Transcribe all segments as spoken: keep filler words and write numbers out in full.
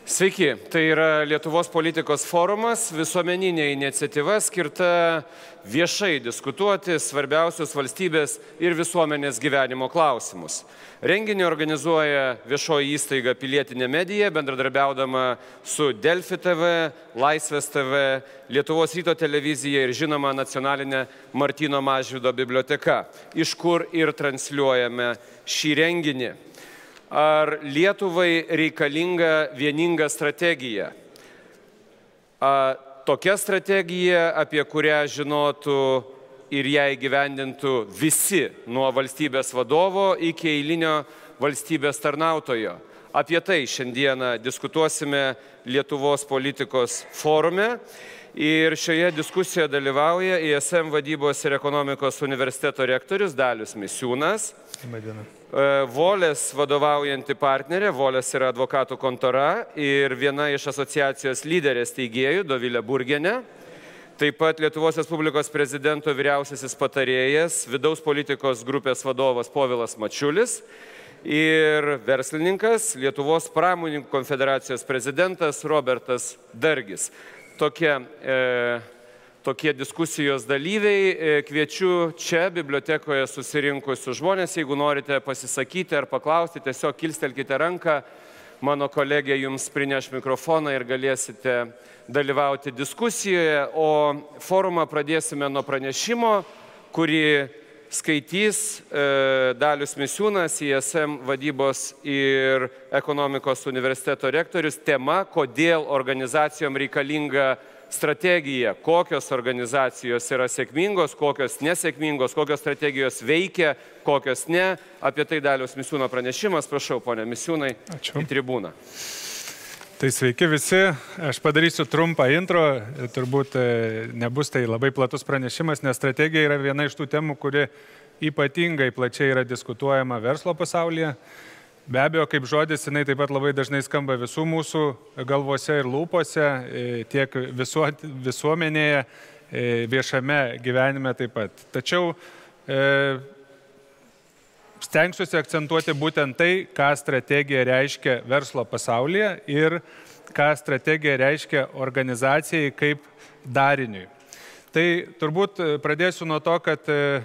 Sveiki, tai yra Lietuvos politikos forumas, visuomeninė iniciatyva skirta viešai diskutuoti svarbiausius valstybės ir visuomenės gyvenimo klausimus. Renginį organizuoja viešoji įstaiga Pilietinė medija, bendradarbiaudama su Delfi T V, Laisvės T V, Lietuvos ryto televizija ir žinoma nacionalinė Martyno Mažvydo biblioteka, iš kur ir transliuojame šį renginį. Ar Lietuvai reikalinga vieninga strategija? A, tokia strategija, apie kurią žinotų ir ją įgyvendintų visi, nuo valstybės vadovo iki eilinio valstybės tarnautojo. Apie tai šiandieną diskutuosime Lietuvos politikos forume. Ir šioje diskusijoje dalyvauja I S M vadybos ir ekonomikos universiteto rektorius Dalius Misiūnas. Volės vadovaujanti partnerė, Volės yra advokatų kontora ir viena iš asociacijos lyderės teigėjų, Dovilė Burgienė. Taip pat Lietuvos Respublikos prezidento vyriausiasis patarėjas, vidaus politikos grupės vadovas Povilas Mačiulis ir verslininkas, Lietuvos pramonininkų konfederacijos prezidentas Robertas Dargis. Tokie, e, tokie diskusijos dalyviai. E, kviečiu čia bibliotekoje susirinkusius žmonės, jeigu norite pasisakyti ar paklausti, tiesiog kilstelkite ranką, mano kolegė jums prineš mikrofoną ir galėsite dalyvauti diskusijoje. O forumą pradėsime nuo pranešimo, kurį skaitys e, Dalius Misiūnas, I S M vadybos ir ekonomikos universiteto rektorius. Tema, kodėl organizacijom reikalinga strategija, kokios organizacijos yra sėkmingos, kokios nesėkmingos, kokios strategijos veikia, kokios ne. Apie tai Daliaus Misiūno pranešimas. Prašau, ponė Misiūnai, į tribūną. Tai sveiki visi, aš padarysiu trumpą intro, turbūt nebus tai labai platus pranešimas, nes strategija yra viena iš tų temų, kuri ypatingai plačiai yra diskutuojama verslo pasaulyje. Be abejo, kaip žodis, jinai taip pat labai dažnai skamba visų mūsų galvose ir lūpose, tiek visuo, visuomenėje, viešame gyvenime taip pat. Tačiau e, stengsiuosi akcentuoti būtent tai, ką strategija reiškia verslo pasaulyje ir ką strategija reiškia organizacijai kaip dariniui. Tai turbūt pradėsiu nuo to, kad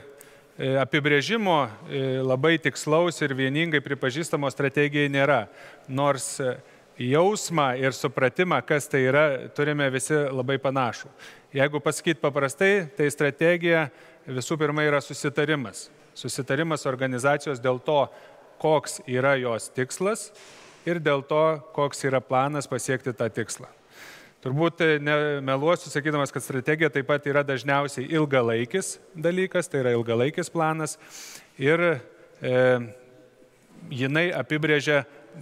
apibrėžimo labai tikslaus ir vieningai pripažįstamo strategijai nėra. Nors jausmą ir supratimą, kas tai yra, turime visi labai panašų. Jeigu pasakyti paprastai, tai strategija visų pirma yra susitarimas. Susitarimas organizacijos dėl to, koks yra jos tikslas ir dėl to, koks yra planas pasiekti tą tikslą. Turbūt nemeluosiu, sakydamas, kad strategija taip pat yra dažniausiai ilgalaikis dalykas, tai yra ilgalaikis planas ir e, jinai apibrėžia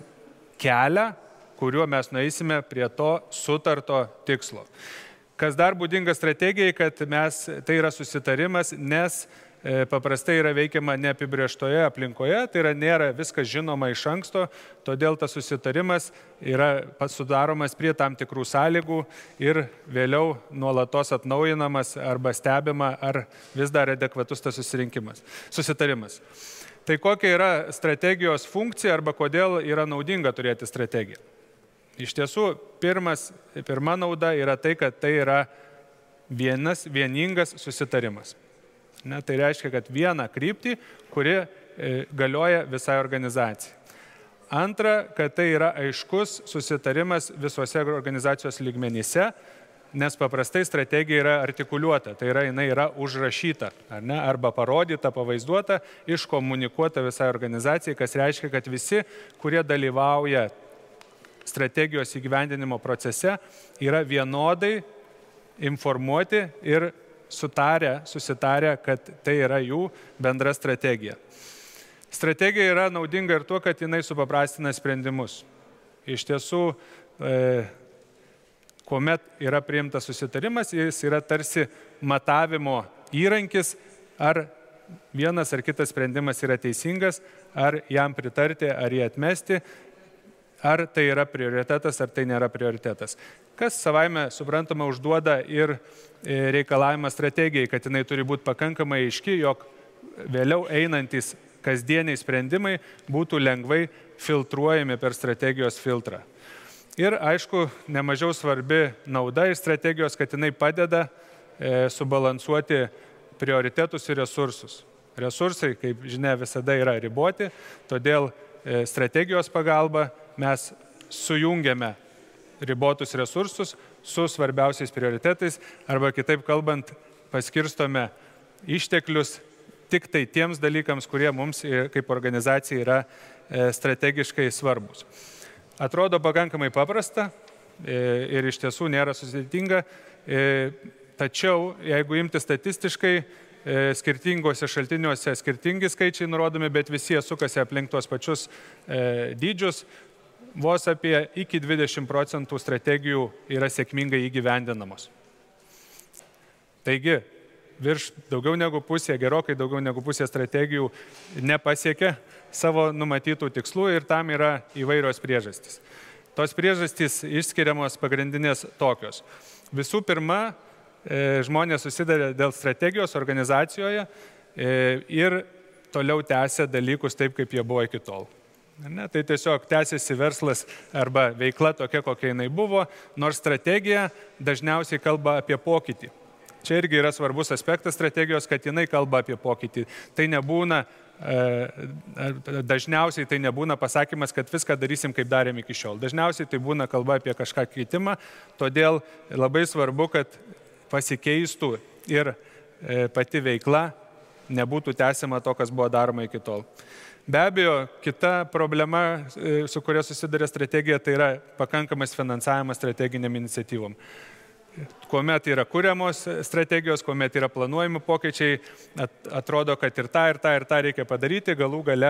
kelią, kuriuo mes nueisime prie to sutarto tikslo. Kas dar būdinga strategijai, kad mes, tai yra susitarimas, nes paprastai yra veikiama neapibrėžtoje aplinkoje, tai yra nėra viskas žinoma iš anksto, todėl tas susitarimas yra sudaromas prie tam tikrų sąlygų ir vėliau nuolatos atnaujinamas arba stebima, ar vis dar adekvatus tas susitarimas. Tai kokia yra strategijos funkcija arba kodėl yra naudinga turėti strategiją? Iš tiesų, pirmas, pirma nauda yra tai, kad tai yra vienas vieningas susitarimas. Ne, tai reiškia, kad vieną kryptį, kuri e, galioja visai organizacijai. Antra, kad tai yra aiškus susitarimas visuose organizacijos lygmenyse, nes paprastai strategija yra artikuliuota, tai yra, jinai yra užrašyta, ar ne, arba parodyta, pavaizduota, iškomunikuota visai organizacijai, kas reiškia, kad visi, kurie dalyvauja strategijos įgyvendinimo procese, yra vienodai informuoti ir sutarę, susitarę, kad tai yra jų bendra strategija. Strategija yra naudinga ir tuo, kad jinai supaprastina sprendimus. Iš tiesų, e, kuomet yra priimtas susitarimas, jis yra tarsi matavimo įrankis, ar vienas ar kitas sprendimas yra teisingas, ar jam pritarti, ar jį atmesti, ar tai yra prioritetas, ar tai nėra prioritetas. Kas savaime suprantama užduoda ir reikalavimą strategijai, kad jinai turi būti pakankamai aiški, jog vėliau einantis kasdieniai sprendimai būtų lengvai filtruojami per strategijos filtrą. Ir aišku, nemažiau svarbi nauda iš strategijos, kad jinai padeda e, subalansuoti prioritetus ir resursus. Resursai, kaip žinia, visada yra riboti, todėl e, strategijos pagalba mes sujungiame ribotus resursus su svarbiausiais prioritetais, arba kitaip kalbant, paskirstome išteklius tik tai tiems dalykams, kurie mums kaip organizacija yra e, strategiškai svarbus. Atrodo pakankamai paprasta ir iš tiesų nėra sudėtinga, tačiau jeigu imti statistiškai, skirtingose šaltiniuose skirtingi skaičiai nurodomi, bet visi sukasi aplink tuos pačius dydžius, vos apie iki dvidešimt procentų strategijų yra sėkmingai įgyvendinamos. Taigi, virš daugiau negu pusė, gerokai daugiau negu pusė strategijų nepasiekia savo numatytų tikslų ir tam yra įvairios priežastys. Tos priežastys išskiriamos pagrindinės tokios. Visų pirma, žmonės susidarė dėl strategijos organizacijoje ir toliau tęsia dalykus taip, kaip jie buvo iki tol. Ne, tai tiesiog tęsiasi verslas arba veikla tokia, kokia jinai buvo, nors strategija dažniausiai kalba apie pokytį. Čia irgi yra svarbus aspektas strategijos, kad jinai kalba apie pokytį. Tai nebūna, dažniausiai tai nebūna pasakymas, kad viską darysim, kaip darėm iki šiol. Dažniausiai tai būna kalba apie kažką keitimą, todėl labai svarbu, kad pasikeistų ir pati veikla nebūtų tęsiama to, kas buvo daroma iki tol. Be abejo, kita problema, su kuria susidarė strategija, tai yra pakankamas finansavimas strateginiam iniciatyvom. Kuomet yra kuriamos strategijos, kuomet yra planuojami pokyčiai, atrodo, kad ir tą, ir tą, ir tą reikia padaryti, galų gale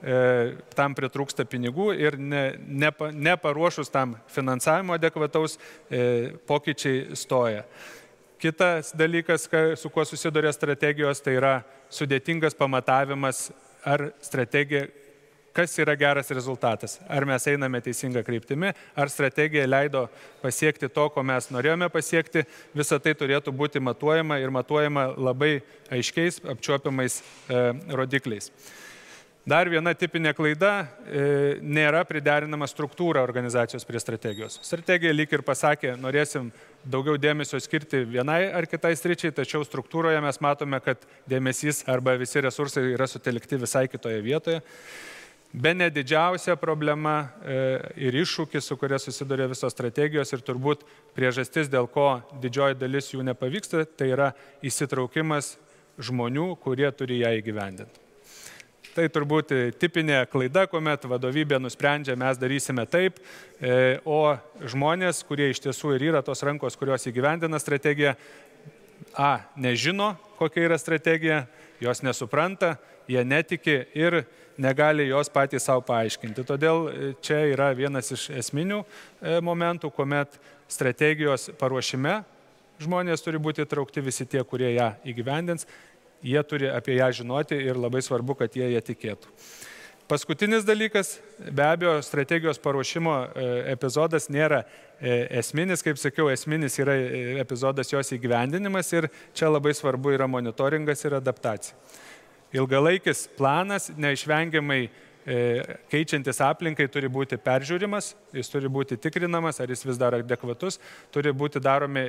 e, tam pritrūksta pinigų ir ne, ne, neparuošus tam finansavimo adekvataus e, pokyčiai stoja. Kitas dalykas, su kuo susiduria strategijos, tai yra sudėtingas pamatavimas, ar strategija, kas yra geras rezultatas. Ar mes einame teisinga kryptimi, ar strategija leido pasiekti to, ko mes norėjome pasiekti. Visa tai turėtų būti matuojama ir matuojama labai aiškiais, apčiuopiamais e, rodikliais. Dar viena tipinė klaida e, – nėra priderinama struktūra organizacijos prie strategijos. Strategija lyg ir pasakė, norėsim daugiau dėmesio skirti vienai ar kitai sričiai, tačiau struktūroje mes matome, kad dėmesys arba visi resursai yra sutelkti visai kitoje vietoje. Bene didžiausia problema ir iššūkis, su kuria susiduria visos strategijos ir turbūt priežastis, dėl ko didžioji dalis jų nepavyksta, tai yra įsitraukimas žmonių, kurie turi ją įgyvendinti. Tai turbūt tipinė klaida, kuomet vadovybė nusprendžia, mes darysime taip, o žmonės, kurie iš tiesų ir yra tos rankos, kurios įgyvendina strategiją, a, nežino, kokia yra strategija, jos nesupranta, jie netiki ir negali jos patys savo paaiškinti. Todėl čia yra vienas iš esminių momentų, kuomet strategijos paruošime žmonės turi būti įtraukti, visi tie, kurie ją įgyvendins, jie turi apie ją žinoti ir labai svarbu, kad jie ją tikėtų. Paskutinis dalykas, be abejo, strategijos paruošimo epizodas nėra esminis, kaip sakiau, esminis yra epizodas jos įgyvendinimas ir čia labai svarbu yra monitoringas ir adaptacija. Ilgalaikis planas, neišvengiamai keičiantis aplinkai, turi būti peržiūrimas, jis turi būti tikrinamas, ar jis vis dar adekvatus, turi būti daromi,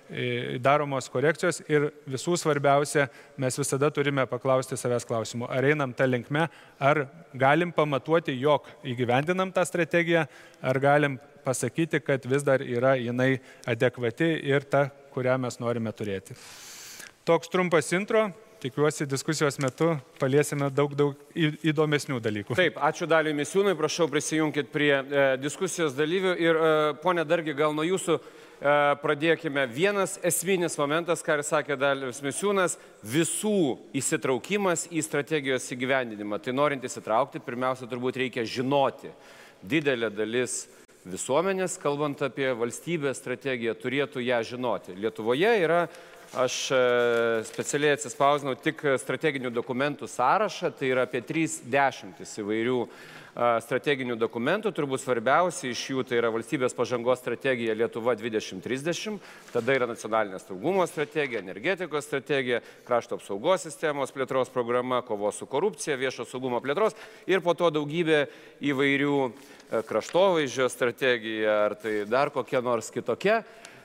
daromos korekcijos ir visų svarbiausia, mes visada turime paklausti savęs klausimų, ar einam tą linkme, ar galim pamatuoti, jog įgyvendinam tą strategiją, ar galim pasakyti, kad vis dar yra jinai adekvati ir ta, kurią mes norime turėti. Toks trumpas intro. Tikiuosi, diskusijos metu paliesime daug, daug įdomesnių dalykų. Taip, ačiū Daliui Misiūnui, prašau prisijunkit prie e, diskusijos dalyvių ir, e, ponė Dargi, gal nuo jūsų e, pradėkime. Vienas esminis momentas, ką ir sakė Dalius Misiūnas, visų įsitraukimas į strategijos įgyvendinimą. Tai norint įsitraukti, pirmiausia, turbūt reikia žinoti. Didelė dalis visuomenės, kalbant apie valstybės strategiją, turėtų ją žinoti. Lietuvoje yra Aš specialiai atsispausdinau tik strateginių dokumentų sąrašą, tai yra apie trys dešimtis įvairių strateginių dokumentų, turbūt svarbiausi iš jų tai yra valstybės pažangos strategija Lietuva dvidešimt trisdešimt, tada yra nacionalinė saugumo strategija, energetikos strategija, krašto apsaugos sistemos plėtros programa, kovos su korupcija, viešo saugumo plėtros ir po to daugybė įvairių kraštovaizdžio strategija, ar tai dar kokia nors kitokia.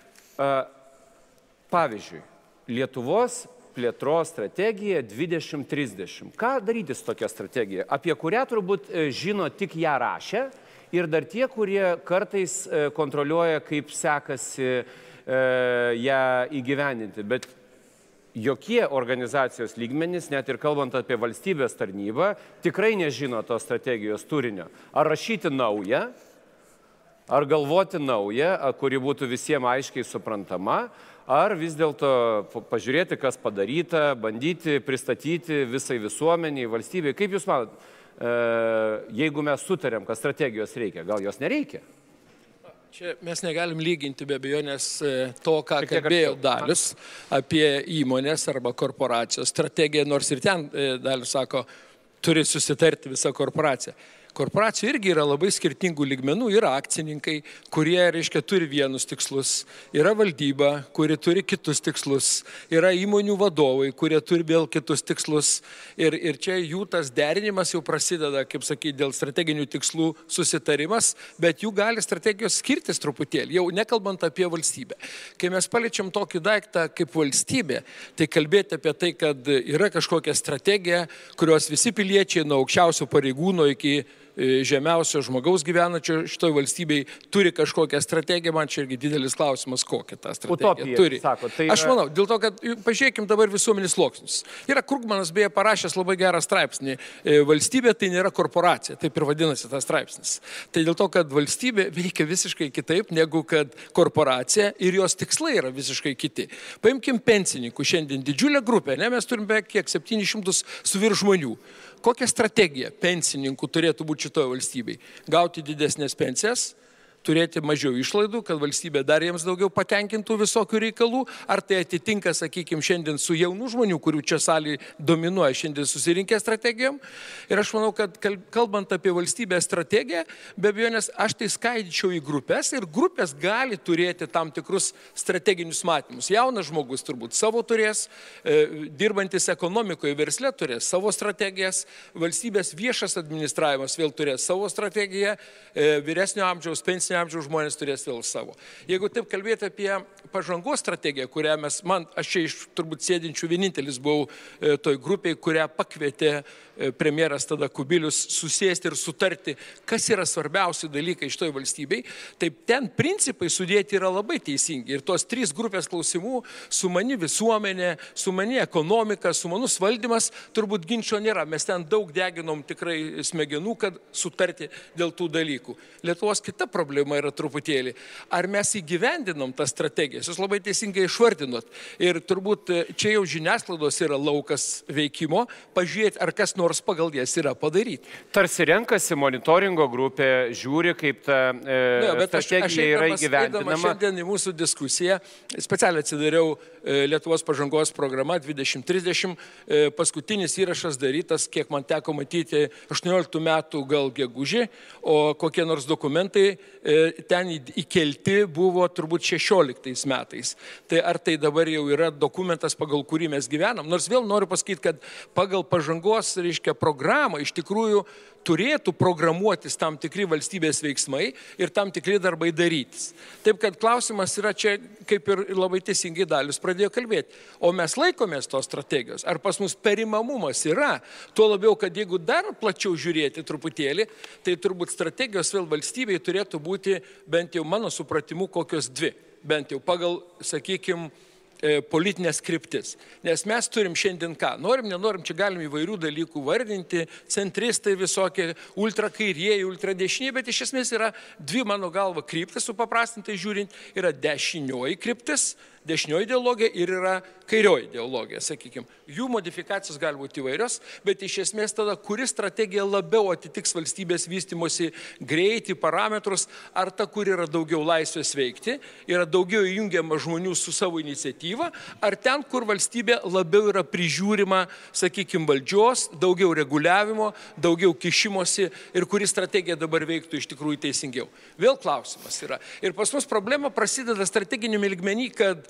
Pavyzdžiui, Lietuvos plėtros strategija dvidešimt trisdešimt. Ką daryti su tokia strategija, apie kurią turbūt žino tik ją rašę ir dar tie, kurie kartais kontroliuoja, kaip sekasi ją įgyvendinti. Bet jokie organizacijos lygmenys, net ir kalbant apie valstybės tarnybą, tikrai nežino tos strategijos turinio. Ar rašyti naują, ar galvoti naują, kuri būtų visiems aiškiai suprantama, ar vis dėlto pažiūrėti, kas padaryta, bandyti pristatyti visai visuomeniai, valstybei. Kaip Jūs manot, jeigu mes sutarėm, kad strategijos reikia, gal jos nereikia? Čia mes negalim lyginti be abejonės to, ką kalbėjo Dalius apie įmonės arba korporacijos strategiją, nors ir ten Dalius sako, turi susitarti visa korporacija. Korporacijų irgi yra labai skirtingų lygmenų, yra akcininkai, kurie, reiškia, turi vienus tikslus, yra valdyba, kuri turi kitus tikslus, yra įmonių vadovai, kurie turi vėl kitus tikslus ir, ir čia jų tas derinimas jau prasideda, kaip sakyti, dėl strateginių tikslų susitarimas, bet jų gali strategijos skirtis truputėlį, jau nekalbant apie valstybę. Kai mes paliečiam tokį daiktą kaip valstybė, tai kalbėti apie tai, kad yra kažkokia strategija, kurios visi piliečiai nuo aukščiausio pareigūno iki žemiausio žmogaus gyvenančio šitoj valstybei turi kažkokią strategiją, man čia irgi didelis klausimas, kokią tą strategiją Utopija, turi. Sako, tai Aš manau, dėl to, kad pažiūrėkim dabar visuomenės sluoksnius. Yra Krugmanas beje parašęs labai gerą straipsnį. Valstybė tai nėra korporacija, taip ir vadinasi tas straipsnis. Tai dėl to, kad valstybė veikia visiškai kitaip negu kad korporacija ir jos tikslai yra visiškai kiti. Paimkim pensininkų šiandien didžiulę grupę, ne? Mes turime beveik kiek septynis šimtus su virš žmonių. Kokia strategija pensininkų turėtų būti šitoje valstybei? Gauti didesnės pensijas, turėti mažiau išlaidų, kad valstybė dar jiems daugiau patenkintų visokių reikalų, ar tai atitinka, sakykime, šiandien su jaunų žmonių, kurių čia salėje dominuoja šiandien susirinkę strategijom. Ir aš manau, kad kalbant apie valstybės strategiją, be abejonės aš tai skaidyčiau į grupės ir grupės gali turėti tam tikrus strateginius matymus. Jaunas žmogus turbūt savo turės, e, dirbantis ekonomikoje, versle turės savo strategijas, valstybės viešas administravimas vėl turės savo strategiją, e, vyresnio amžiaus pensinio amžiaus žmonės turės vėl savo. Jeigu taip kalbėti apie pažangos strategiją, kurią mes, man, aš čia iš turbūt sėdinčių vienintelis buvau e, toj grupiai, kurią pakvietė e, premjeras tada Kubilius susėsti ir sutarti, kas yra svarbiausi dalykai iš toj valstybei, taip ten principai sudėti yra labai teisingi. Ir tos trys grupės klausimų, sumani visuomenė, sumani ekonomika, sumanus valdymas, turbūt ginčio nėra. Mes ten daug deginom tikrai smegenų, kad sutarti dėl tų dalykų. Lietuvos kita problema yra truputėlį. Ar mes įgyvendinom tas strategijas? Jūs labai teisingai išvardinot. Ir turbūt čia jau žiniasklaidos yra laukas veikimo, pažiūrėti, ar kas nors pagal jas yra padaryti. Tarsi renkasi monitoringo grupė, žiūri, kaip ta e, ne, strategija aš, aš yra įgyvendinama. Šiandien į mūsų diskusiją specialiai atsidariau e, Lietuvos pažangos programa dvidešimt trisdešimt. E, paskutinis įrašas darytas, kiek man teko matyti, aštuonioliktų metų gal gegužį, o kokie nors dokumentai ten įkelti buvo turbūt šešioliktais metais. Tai ar tai dabar jau yra dokumentas, pagal kurį mes gyvenam? Nors vėl noriu pasakyti, kad pagal pažangos, reiškia, programą iš tikrųjų turėtų programuotis tam tikri valstybės veiksmai ir tam tikri darbai darytis. Taip kad klausimas yra čia, kaip ir labai teisingai Dalius pradėjo kalbėti. O mes laikomės tos strategijos. Ar pas mus perimamumas yra? Tuo labiau, kad jeigu dar plačiau žiūrėti truputėlį, tai turbūt strategijos vėl valstybei turėtų būti bent jau mano supratimu kokios dvi. Bent jau pagal, sakykime, politinės kryptis. Nes mes turim šiandien ką? Norim, nenorim, čia galim įvairių dalykų vardinti, centristai visokie, ultrakairieji, ultradešiniai, bet iš esmės yra dvi mano galva kryptis, supaprastintai žiūrint, yra dešinioji kryptis, dešinioji ideologija ir yra kairioji ideologija, sakykime. Jų modifikacijos gali būti įvairios, bet iš esmės tada, kuri strategija labiau atitiks valstybės vystimosi greitį, parametrus, ar ta, kur yra daugiau laisvės veikti, yra daugiau įjungiama žmonių su savo iniciatyva, ar ten, kur valstybė labiau yra prižiūrima, sakykime, valdžios, daugiau reguliavimo, daugiau kišimosi ir kuri strategija dabar veiktų iš tikrųjų teisingiau. Vėl klausimas yra. Ir pas mus problema prasideda strateginiame lygmenį, kad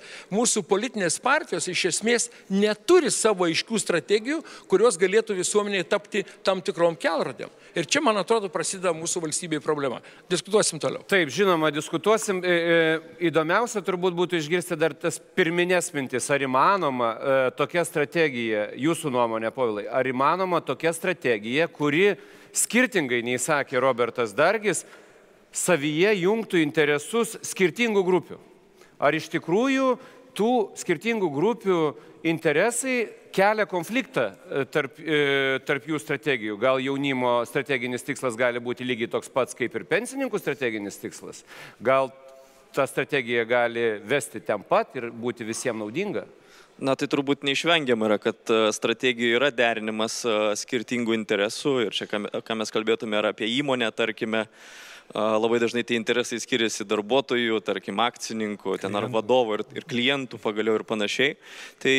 mūsų politinės partijos iš esmės neturi savo aiškių strategijų, kurios galėtų visuomeniai tapti tam tikrom kelrodėm. Ir čia, man atrodo, prasideda mūsų valstybėje problema. Diskutuosim toliau. Taip, žinoma, diskutuosim. Įdomiausia turbūt būtų išgirsti dar tas pirminės mintis. Ar įmanoma tokia strategija, jūsų nuomonė, Povilai, ar įmanoma tokia strategija, kuri, skirtingai nei sakė Robertas Dargis, savyje jungtų interesus skirtingų grupių? Ar iš tikrųjų tų skirtingų grupių interesai kelia konfliktą tarp, tarp jų strategijų? Gal jaunimo strateginis tikslas gali būti lygiai toks pats kaip ir pensininkų strateginis tikslas? Gal ta strategija gali vesti ten pat ir būti visiems naudinga? Na, tai turbūt neišvengiama yra, kad strategijoje yra derinimas skirtingų interesų ir čia, ką mes kalbėtume, yra apie įmonę, tarkime, labai dažnai tie interesai skiriasi darbuotojų, tarkim, akcininkų, ten ar vadovų ir, ir klientų pagaliau ir panašiai. Tai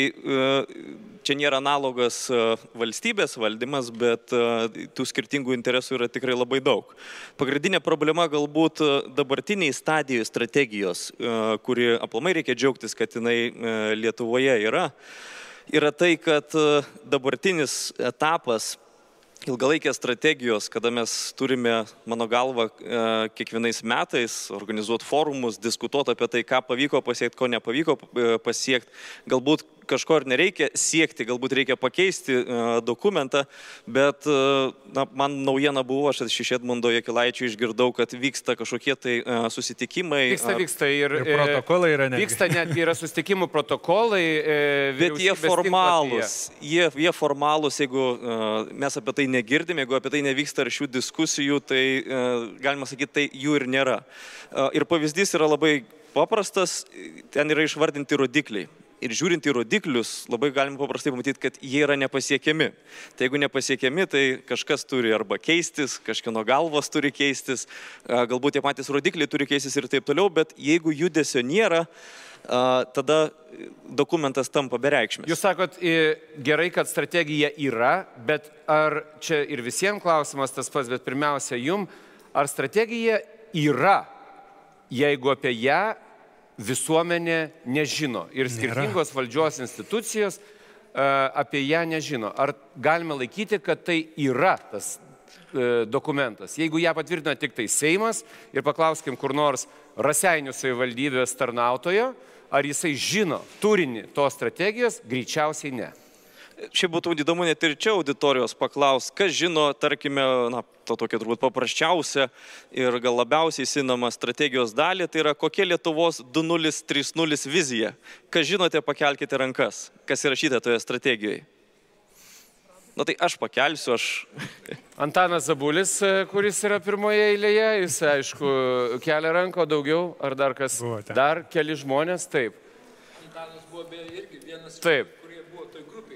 čia nėra analogas valstybės valdymas, bet tų skirtingų interesų yra tikrai labai daug. Pagrindinė problema galbūt dabartiniai stadijų strategijos, kuri aplamai reikia džiaugtis, kad jinai Lietuvoje yra, yra tai, kad dabartinis etapas ilgalaikės strategijos, kada mes turime, mano galva, kiekvienais metais organizuoti forumus, diskutuoti apie tai, ką pavyko pasiekti, ko nepavyko pasiekti. Galbūt kažko ir nereikia siekti, galbūt reikia pakeisti dokumentą, bet na, man naujiena buvo, aš iš Edmundo Jakilaičio išgirdau, kad vyksta kažkokie tai susitikimai. Vyksta, vyksta ir, ir protokolai yra netgi. Vyksta netgi yra susitikimų protokolai. Bet jie formalūs, jie, jie formalūs, jeigu mes apie tai negirdim, jeigu apie tai nevyksta ar šių diskusijų, tai galima sakyti, tai jų ir nėra. Ir pavyzdys yra labai paprastas, ten yra išvardinti rodikliai. Ir žiūrint į rodiklius, labai galima paprastai pamatyti, kad jie yra nepasiekiami. Tai jeigu nepasiekiami, tai kažkas turi arba keistis, kažkieno galvos turi keistis, galbūt tie patys rodikliai turi keistis ir taip toliau, bet jeigu judesio nėra, tada dokumentas tampa bereikšmis. Jūs sakot, gerai, kad strategija yra, bet ar čia ir visiems klausimas tas pats, bet pirmiausia jum, ar strategija yra, jeigu apie ją visuomenė nežino ir skirtingos Nėra. valdžios institucijos uh, apie ją nežino. Ar galime laikyti, kad tai yra tas uh, dokumentas? Jeigu ją patvirtina tik tai Seimas ir paklauskim kur nors Raseinių savivaldybės tarnautojo, ar jisai žino turinį tos strategijos, greičiausiai ne. Šiaip būtų įdomu net ir čia auditorijos paklaus, kas žino, tarkime, na, to tokia turbūt paprasčiausia ir gal labiausiai įsinama strategijos dalį, tai yra kokia Lietuvos du nulis trys nulis vizija. Kas žinote, pakelkite rankas, kas įrašyta toje strategijoje. Na tai aš pakelsiu, aš... Antanas Zabulis, kuris yra pirmoje eilėje, jis, aišku, kelia ranką daugiau, ar dar kas? Dar keli žmonės, taip. Antanas buvo beje irgi vienas, taip. kurie buvo toj grupiai.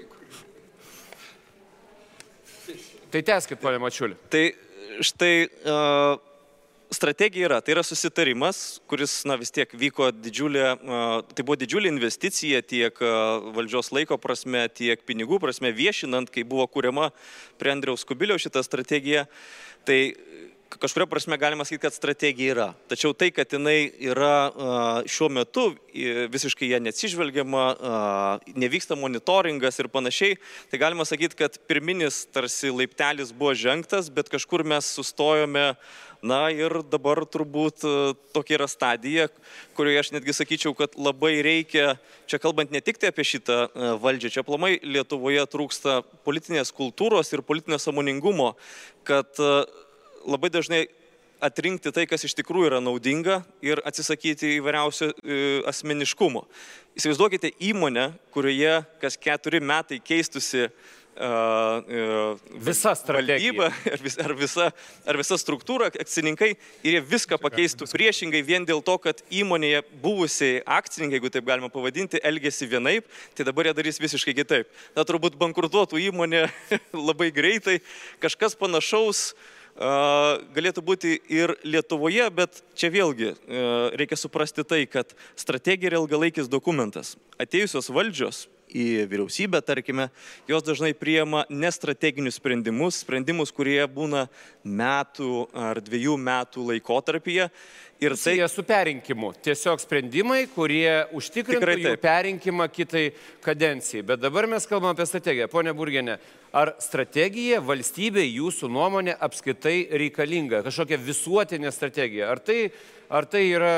Tai tęskit, ponė Mačiuli. Tai štai uh, strategija yra, tai yra susitarimas, kuris na, vis tiek vyko didžiulė, uh, tai buvo didžiulė investicija tiek uh, valdžios laiko prasme, tiek pinigų prasme, viešinant, kai buvo kuriama prie Andriaus Kubiliaus šitą strategiją. Tai kažkuria prasme galima sakyti, kad strategija yra. Tačiau tai, kad jinai yra šiuo metu visiškai ją neatsižvelgiama, nevyksta monitoringas ir panašiai, tai galima sakyti, kad pirminis tarsi laiptelis buvo žengtas, bet kažkur mes sustojome. Na ir dabar turbūt tokia yra stadija, kurioje aš netgi sakyčiau, kad labai reikia, čia kalbant ne tik tai apie šitą valdžią, čia aplamai Lietuvoje trūksta politinės kultūros ir politinio sąmoningumo, kad labai dažnai atrinkti tai, kas iš tikrųjų yra naudinga ir atsisakyti įvairiausio asmeniškumo. Įsivaizduokite įmonę, kurioje kas keturi metai keistusi Uh, uh, visa strategija ar, vis, ar, visa, ar visa struktūra, akcininkai, ir jie viską pakeistų priešingai vien dėl to, kad įmonėje buvusiai akcininkai, jeigu taip galima pavadinti, elgėsi vienaip, tai dabar jie darys visiškai kitaip. Na, turbūt bankrutuotų įmonė labai greitai, kažkas panašaus uh, galėtų būti ir Lietuvoje, bet čia vėlgi uh, reikia suprasti tai, kad strategija yra ilgalaikis dokumentas. Atėjusios valdžios į vyriausybę, tarkime, jos dažnai priima nestrateginius sprendimus, sprendimus, kurie būna metų ar dviejų metų laikotarpyje. Ir tai jie su perinkimu. Tiesiog sprendimai, kurie užtikrintų jų perinkimą kitai kadencijai. Bet dabar mes kalbame apie strategiją. Pone Burgiene, ar strategija valstybei jūsų nuomonė apskritai reikalinga? Kažkokia visuotinė strategija? Ar tai, ar tai yra,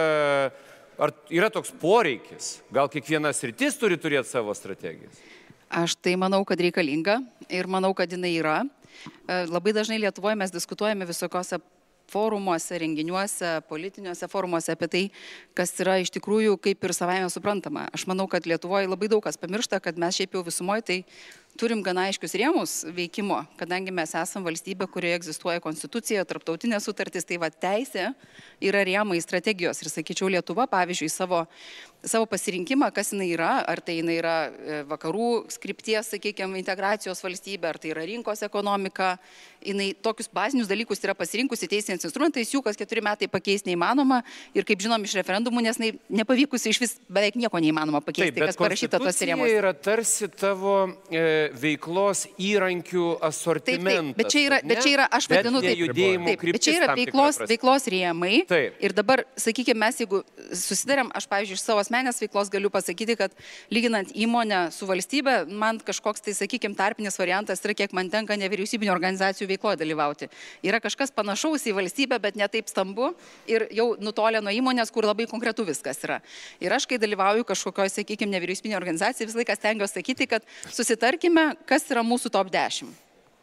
ar yra toks poreikis? Gal kiekvienas sritis turi turėti savo strategijas? Aš tai manau, kad reikalinga ir manau, kad jinai yra. Labai dažnai Lietuvoje mes diskutuojame visokiose forumuose, renginiuose, politiniuose forumuose apie tai, kas yra iš tikrųjų kaip ir savaime suprantama. Aš manau, kad Lietuvoje labai daug kas pamiršta, kad mes šiaip jau visumoje tai turim gana aiškius rėmus veikimo, kadangi mes esam valstybė, kurioje egzistuoja konstitucija, tarptautinė sutartis, tai va teisė yra rėmai strategijos. Ir sakyčiau, Lietuva, pavyzdžiui, savo, savo pasirinkimą, kas jinai yra, ar tai jinai yra vakarų skripties, sakykime, integracijos valstybė, ar tai yra rinkos ekonomika, jinai tokius bazinius dalykus yra pasirinkusi teisiniais instrumentais, jų kas keturi metai pakeisti neįmanoma ir kaip žinom iš referendumų, nes ne, nepavykusi iš vis beveik nieko neįmanoma pakeisti, taip, kas parašyta tos rėmuose. Tai yra tarsi tavo e, veiklos įrankių asortimentas. Taip, taip, bet čia yra, bet čia yra aš vadinu taip, taip, bet čia yra veiklos, veiklos rėmai. Taip. Ir dabar, sakykime, mes jeigu susidarėm, aš, pavyzdžiui, iš savo asmenės veiklos galiu pasakyti, kad lyginant įmonę su valstybė, man kažkoks, tai, sakykime, tarpinis variantas yra, kiek man tenka nevyriausybinio organizacijų veikloje dalyvauti. Yra kažkas panašaus į valstybę, bet ne taip stambu ir jau nutolę nuo įmonės, kur labai konkretu viskas yra. Ir aš, kai dalyvauju kažkokioje, sakykime, nevyriausybinio organizacijai, visą laiką stengiuosi sakyti, kad susitarkime, kas yra mūsų top dešimt.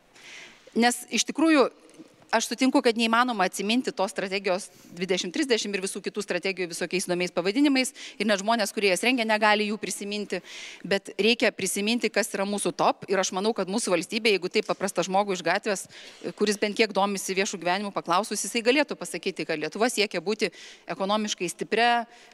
Nes iš tikrųjų, aš sutinku, kad neįmanoma atsiminti tos strategijos dvidešimt trisdešimt ir visų kitų strategijų visokiais įdomiais pavadinimais ir net žmonės, kurie jas rengia, negali jų prisiminti, bet reikia prisiminti, kas yra mūsų top ir aš manau, kad mūsų valstybė, jeigu taip paprastą žmogų iš gatvės, kuris bent kiek domisi viešų gyvenimų paklausus, jisai galėtų pasakyti, kad Lietuva siekia būti ekonomiškai stipria,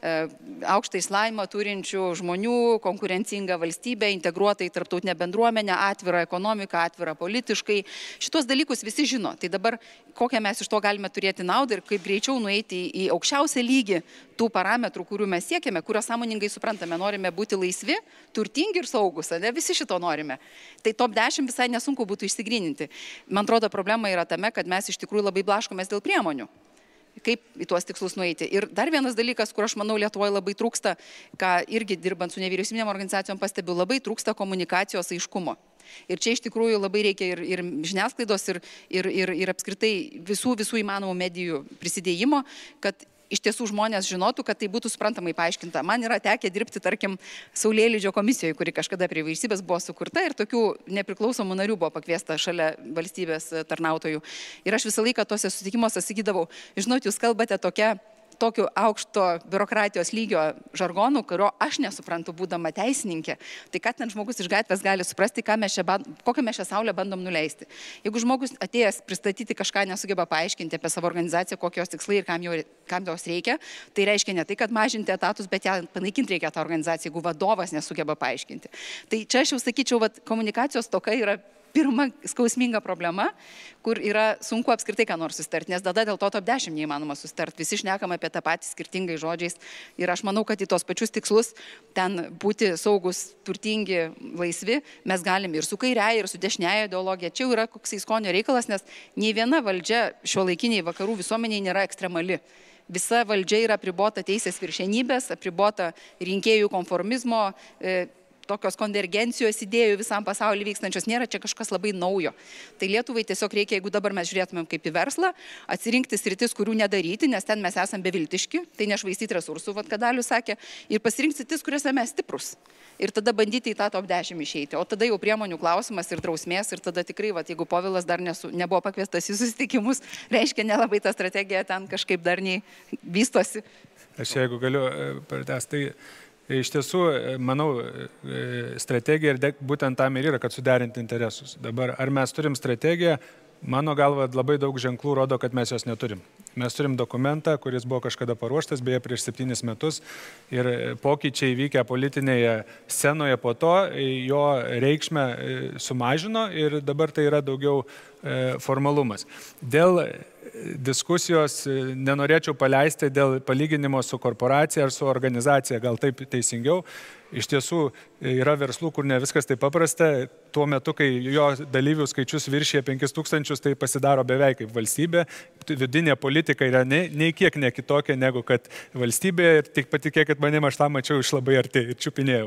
aukštą išsilavinimą turinčių žmonių, konkurencinga valstybė, integruota į tarptautinę bendruomenę, atvirą ekonomiką, atvirą politiškai. Šitos dalykus visi žino. Tai dabar kokią mes iš to galime turėti naudą ir kaip greičiau nueiti į aukščiausią lygį tų parametrų, kurių mes siekiame, kuriuos sąmoningai suprantame. Norime būti laisvi, turtingi ir saugus, ne? Visi šito norime. Tai top dešimt visai nesunku būtų išsigryninti. Man atrodo, problema yra tame, kad mes iš tikrųjų labai blaškomės dėl priemonių. Kaip į tuos tikslus nueiti. Ir dar vienas dalykas, kur aš manau Lietuvoje labai trūksta, ką irgi dirbant su nevyriausybinėm organizacijom pastebiu, labai trūksta komunikacijos aiškumo. Ir čia iš tikrųjų labai reikia ir, ir žiniasklaidos, ir, ir, ir, ir apskritai visų, visų įmanomų medijų prisidėjimo, kad iš tiesų žmonės žinotų, kad tai būtų suprantamai paaiškinta. Man yra tekę dirbti, tarkim, Saulėlydžio komisijoje, kuri kažkada prie vyriausybės buvo sukurta ir tokių nepriklausomų narių buvo pakviesta šalia valstybės tarnautojų. Ir aš visą laiką tose susitikimuose sakydavau, žinot, jūs kalbate tokia tokiu aukšto biurokratijos lygio žargonu, kurio aš nesuprantu būdama teisininkė, tai kad ten žmogus iš gatvės gali suprasti, ką mes čia, kokią mes šią saulę bandom nuleisti. Jeigu žmogus atėjęs pristatyti kažką nesugeba paaiškinti apie savo organizaciją, kokios tikslai ir kam, jo, kam jos reikia, tai reiškia ne tai, kad mažinti etatus, bet ją panaikinti reikia tą organizaciją, jeigu vadovas nesugeba paaiškinti. Tai čia aš jau sakyčiau, kad komunikacijos toka yra pirma skausminga problema, kur yra sunku apskritai ką nors susitarti, nes tada dėl to top dešimt neįmanoma susitarti. Visi šnekam apie tą patį skirtingai žodžiais ir aš manau, kad į tos pačius tikslus ten būti saugus, turtingi, laisvi, mes galim ir su kairiaja, ir su dešiniaja ideologija. Čia yra koksai skonio reikalas, nes nei viena valdžia šiuolaikiniai vakarų visuomeniai nėra ekstremali. Visa valdžia yra apribota teisės viršenybės, apribota rinkėjų konformizmo, e, tokios konvergencijos idėjų visam pasaulyje vykstančios, nėra čia kažkas labai naujo. Tai Lietuvai tiesiog reikia, jeigu dabar mes žiūrėtumėm kaip į verslą, atsirinkti sritis, kurių nedaryti, nes ten mes esame beviltiški, tai nešvaistyti resursų, vad ką Dalius sakė, ir pasirinkti sritis, kuriuose mes stiprus. Ir tada bandyti į tą top dešimt išeiti. O tada jau priemonių klausimas ir drausmės, ir tada tikrai, vat, jeigu Povilas dar nesu, nebuvo pakviestas į susitikimus, reiškia nelabai ta strategija ten kažkaip dar nei vystosi. Aš jeigu galiu pratęsti, tai iš tiesų, manau, strategija ir būtent tam ir yra, kad suderinti interesus. Dabar, ar mes turim strategiją, mano galva labai daug ženklų rodo, kad mes jos neturim. Mes turim dokumentą, kuris buvo kažkada paruoštas, beje, prieš septynis metus ir pokyčiai vykę politinėje scenoje po to, jo reikšmę sumažino ir dabar tai yra daugiau formalumas. Dėl diskusijos nenorėčiau paleisti dėl palyginimo su korporacija ar su organizacija, gal taip teisingiau. Iš tiesų yra verslų, kur ne viskas taip paprasta. Tuo metu, kai jo dalyvių skaičius viršė penkis tūkstančius, tai pasidaro beveik kaip valstybė. Vidinė politika yra nei, nei kiek ne kitokia negu kad valstybė. Ir tik patikėkit manim, aš tą mačiau iš labai arti ir čiupinėjau.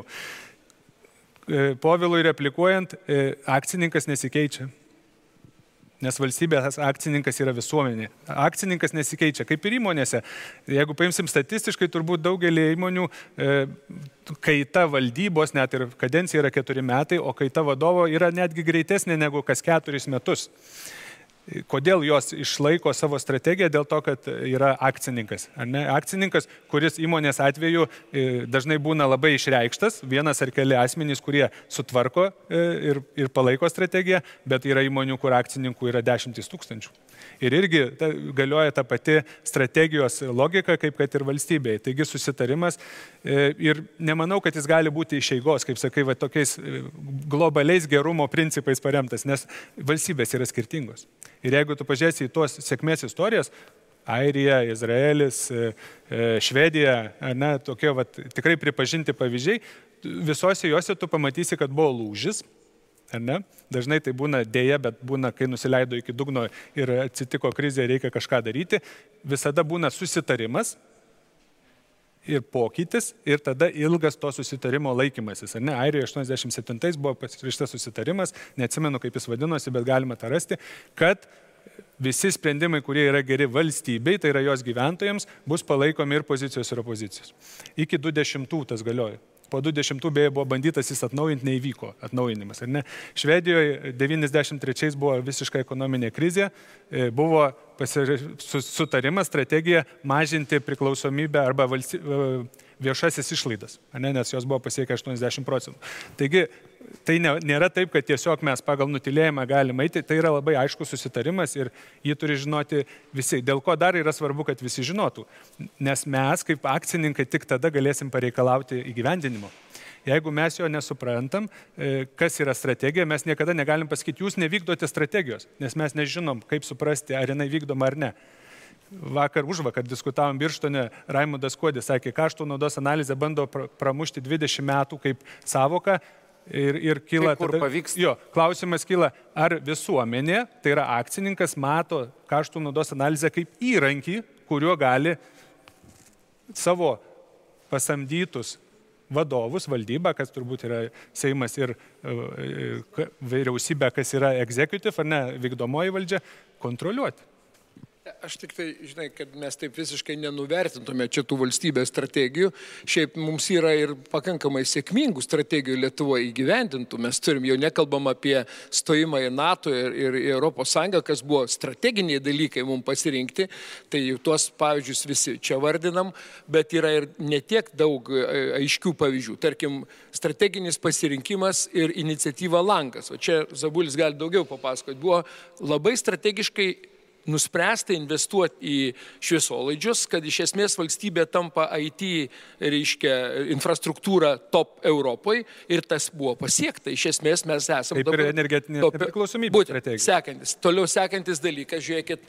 Povilui replikuojant, akcininkas nesikeičia. Nes valstybės akcininkas yra visuomenė. Akcininkas nesikeičia, kaip ir įmonėse. Jeigu paimsim statistiškai, turbūt daugelį įmonių e, kaita valdybos, net ir kadencija yra keturi metai, o kaita vadovo yra netgi greitesnė negu kas keturis metus. Kodėl jos išlaiko savo strategiją? Dėl to, kad yra akcininkas. Ar ne? Akcininkas, kuris įmonės atveju dažnai būna labai išreikštas, vienas ar keli asmenys, kurie sutvarko ir, ir palaiko strategiją, bet yra įmonių, kur akcininkų yra dešimtis tūkstančių. Ir irgi ta, galioja ta pati strategijos logika, kaip kad ir valstybėje. Taigi susitarimas ir nemanau, kad jis gali būti iš eigos, kaip sakai, va, tokiais globaliais gerumo principais paremtas, nes valstybės yra skirtingos. Ir jeigu tu pažiūrėsi į tuos sėkmės istorijas, Airija, Izraelis, Švedija, ne, tokie va, tikrai pripažinti pavyzdžiai, visose juose tu pamatysi, kad buvo lūžis. Ar ne? Dažnai tai būna dėja, bet būna, kai nusileido iki dugno ir atsitiko krizė, reikia kažką daryti. Visada būna susitarimas ir pokytis ir tada ilgas to susitarimo laikymasis. Ar ne? Airijoje aštuoniasdešimt septintais buvo pasirašytas susitarimas, neatsimenu, kaip jis vadinosi, bet galima tą rasti, kad visi sprendimai, kurie yra geri valstybei, tai yra jos gyventojams, bus palaikomi ir pozicijos ir opozicijos. Iki du dešimtų tas galioja. Po du dešimtų beje buvo bandytas jis atnaujinti, neįvyko atnaujinimas. Ar ne? Švedijoje devyniasdešimt trečiais buvo visiška ekonominė krizė, buvo sutarimas, strategija mažinti priklausomybę arba valsty... viešasis išlaidas, ne? Nes jos buvo pasiekę aštuoniasdešimt procentų. Taigi, tai nėra taip, kad tiesiog mes pagal nutilėjimą galime eiti, tai yra labai aiškus susitarimas ir jį turi žinoti visi. Dėl ko dar yra svarbu, kad visi žinotų, nes mes kaip akcininkai tik tada galėsim pareikalauti įgyvendinimo. Jeigu mes jo nesuprantam, kas yra strategija, mes niekada negalim pasakyti, jūs nevykdote strategijos, nes mes nežinom, kaip suprasti, ar jinai vykdoma ar ne. Vakar užvakar diskutavom Birštone, Raimundas Kuodis sakė, kaštų naudos analizė bando pramušti dvidešimt metų kaip savoką ir, ir kyla... Tai kur pavyks? Jo, klausimas kyla, ar visuomenė, tai yra akcininkas, mato kaštų naudos analizę kaip įrankį, kuriuo gali savo pasamdytus vadovus, valdybą, kas turbūt yra Seimas ir vyriausybė, kas yra executive, ar ne, vykdomoji valdžia, kontroliuoti. Aš tik tai, žinai, kad mes taip visiškai nenuvertintume čia tų valstybės strategijų. Šiaip mums yra ir pakankamai sėkmingų strategijų Lietuvoje įgyvendintų. Mes turim, jau nekalbam apie stojimą į NATO ir, ir į Europos Sąjungą, kas buvo strateginiai dalykai mums pasirinkti. Tai tuos pavyzdžius visi čia vardinam, bet yra ir netiek daug aiškių pavyzdžių. Tarkim, strateginis pasirinkimas ir iniciatyva Langas. O čia Zabulis gali daugiau papasakoti. Buvo labai strategiškai nuspręsta investuoti į šviesolaidžius, kad iš esmės valstybė tampa I T, reiškia, infrastruktūra top Europoje ir tas buvo pasiekta. Iš esmės mes esame... Taip ir energetinė nepriklausomybė strategija. Sekantis, toliau sekantis dalykas, žiūrėkit,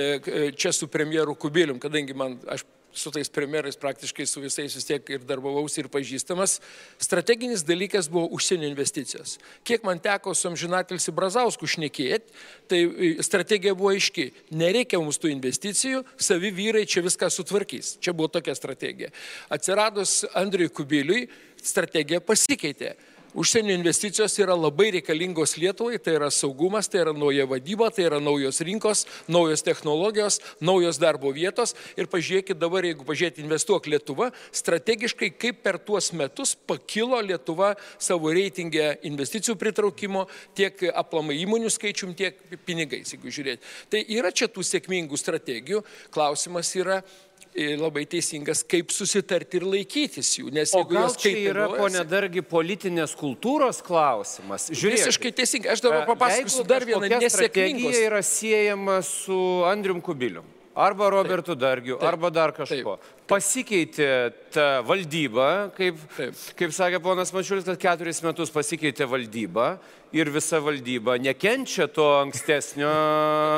čia su premjeru Kubilium, kadangi man, aš su tais premjerais praktiškai su visais vis tiek ir darbavausi ir pažįstamas, strateginis dalykas buvo užsienio investicijos. Kiek man teko su amžinatilsi Brazausku šnekėti, tai strategija buvo aiški. Nereikia mums tų investicijų, savi vyrai čia viską sutvarkys. Čia buvo tokia strategija. Atsiradus Andriui Kubiliui, strategija pasikeitė. Užsienio investicijos yra labai reikalingos Lietuvai, tai yra saugumas, tai yra nauja vadyba, tai yra naujos rinkos, naujos technologijos, naujos darbo vietos. Ir pažiūrėkit dabar, jeigu pažiūrėti investuok Lietuva, strategiškai kaip per tuos metus pakilo Lietuva savo reitingę investicijų pritraukimo, tiek aplamai įmonių skaičium, tiek pinigais, jeigu žiūrėti. Tai yra čia tų sėkmingų strategijų, klausimas yra labai teisingas, kaip susitarti ir laikytis jų. Nes o gal čia yra, pone Dargi, politinės kultūros klausimas? Žiūrėk, visiškai teisingai. Aš dabar papasakosiu dar vieną nesėkmingos. Strategija yra siejama su Andrium Kubilium, arba Robertu taip, Dargiu, taip, arba dar kažko. Taip, taip. Pasikeitė ta valdyba, kaip, kaip sakė ponas Mačiulis, kad keturis metus pasikeitė valdyba ir visa valdyba nekenčia to ankstesnio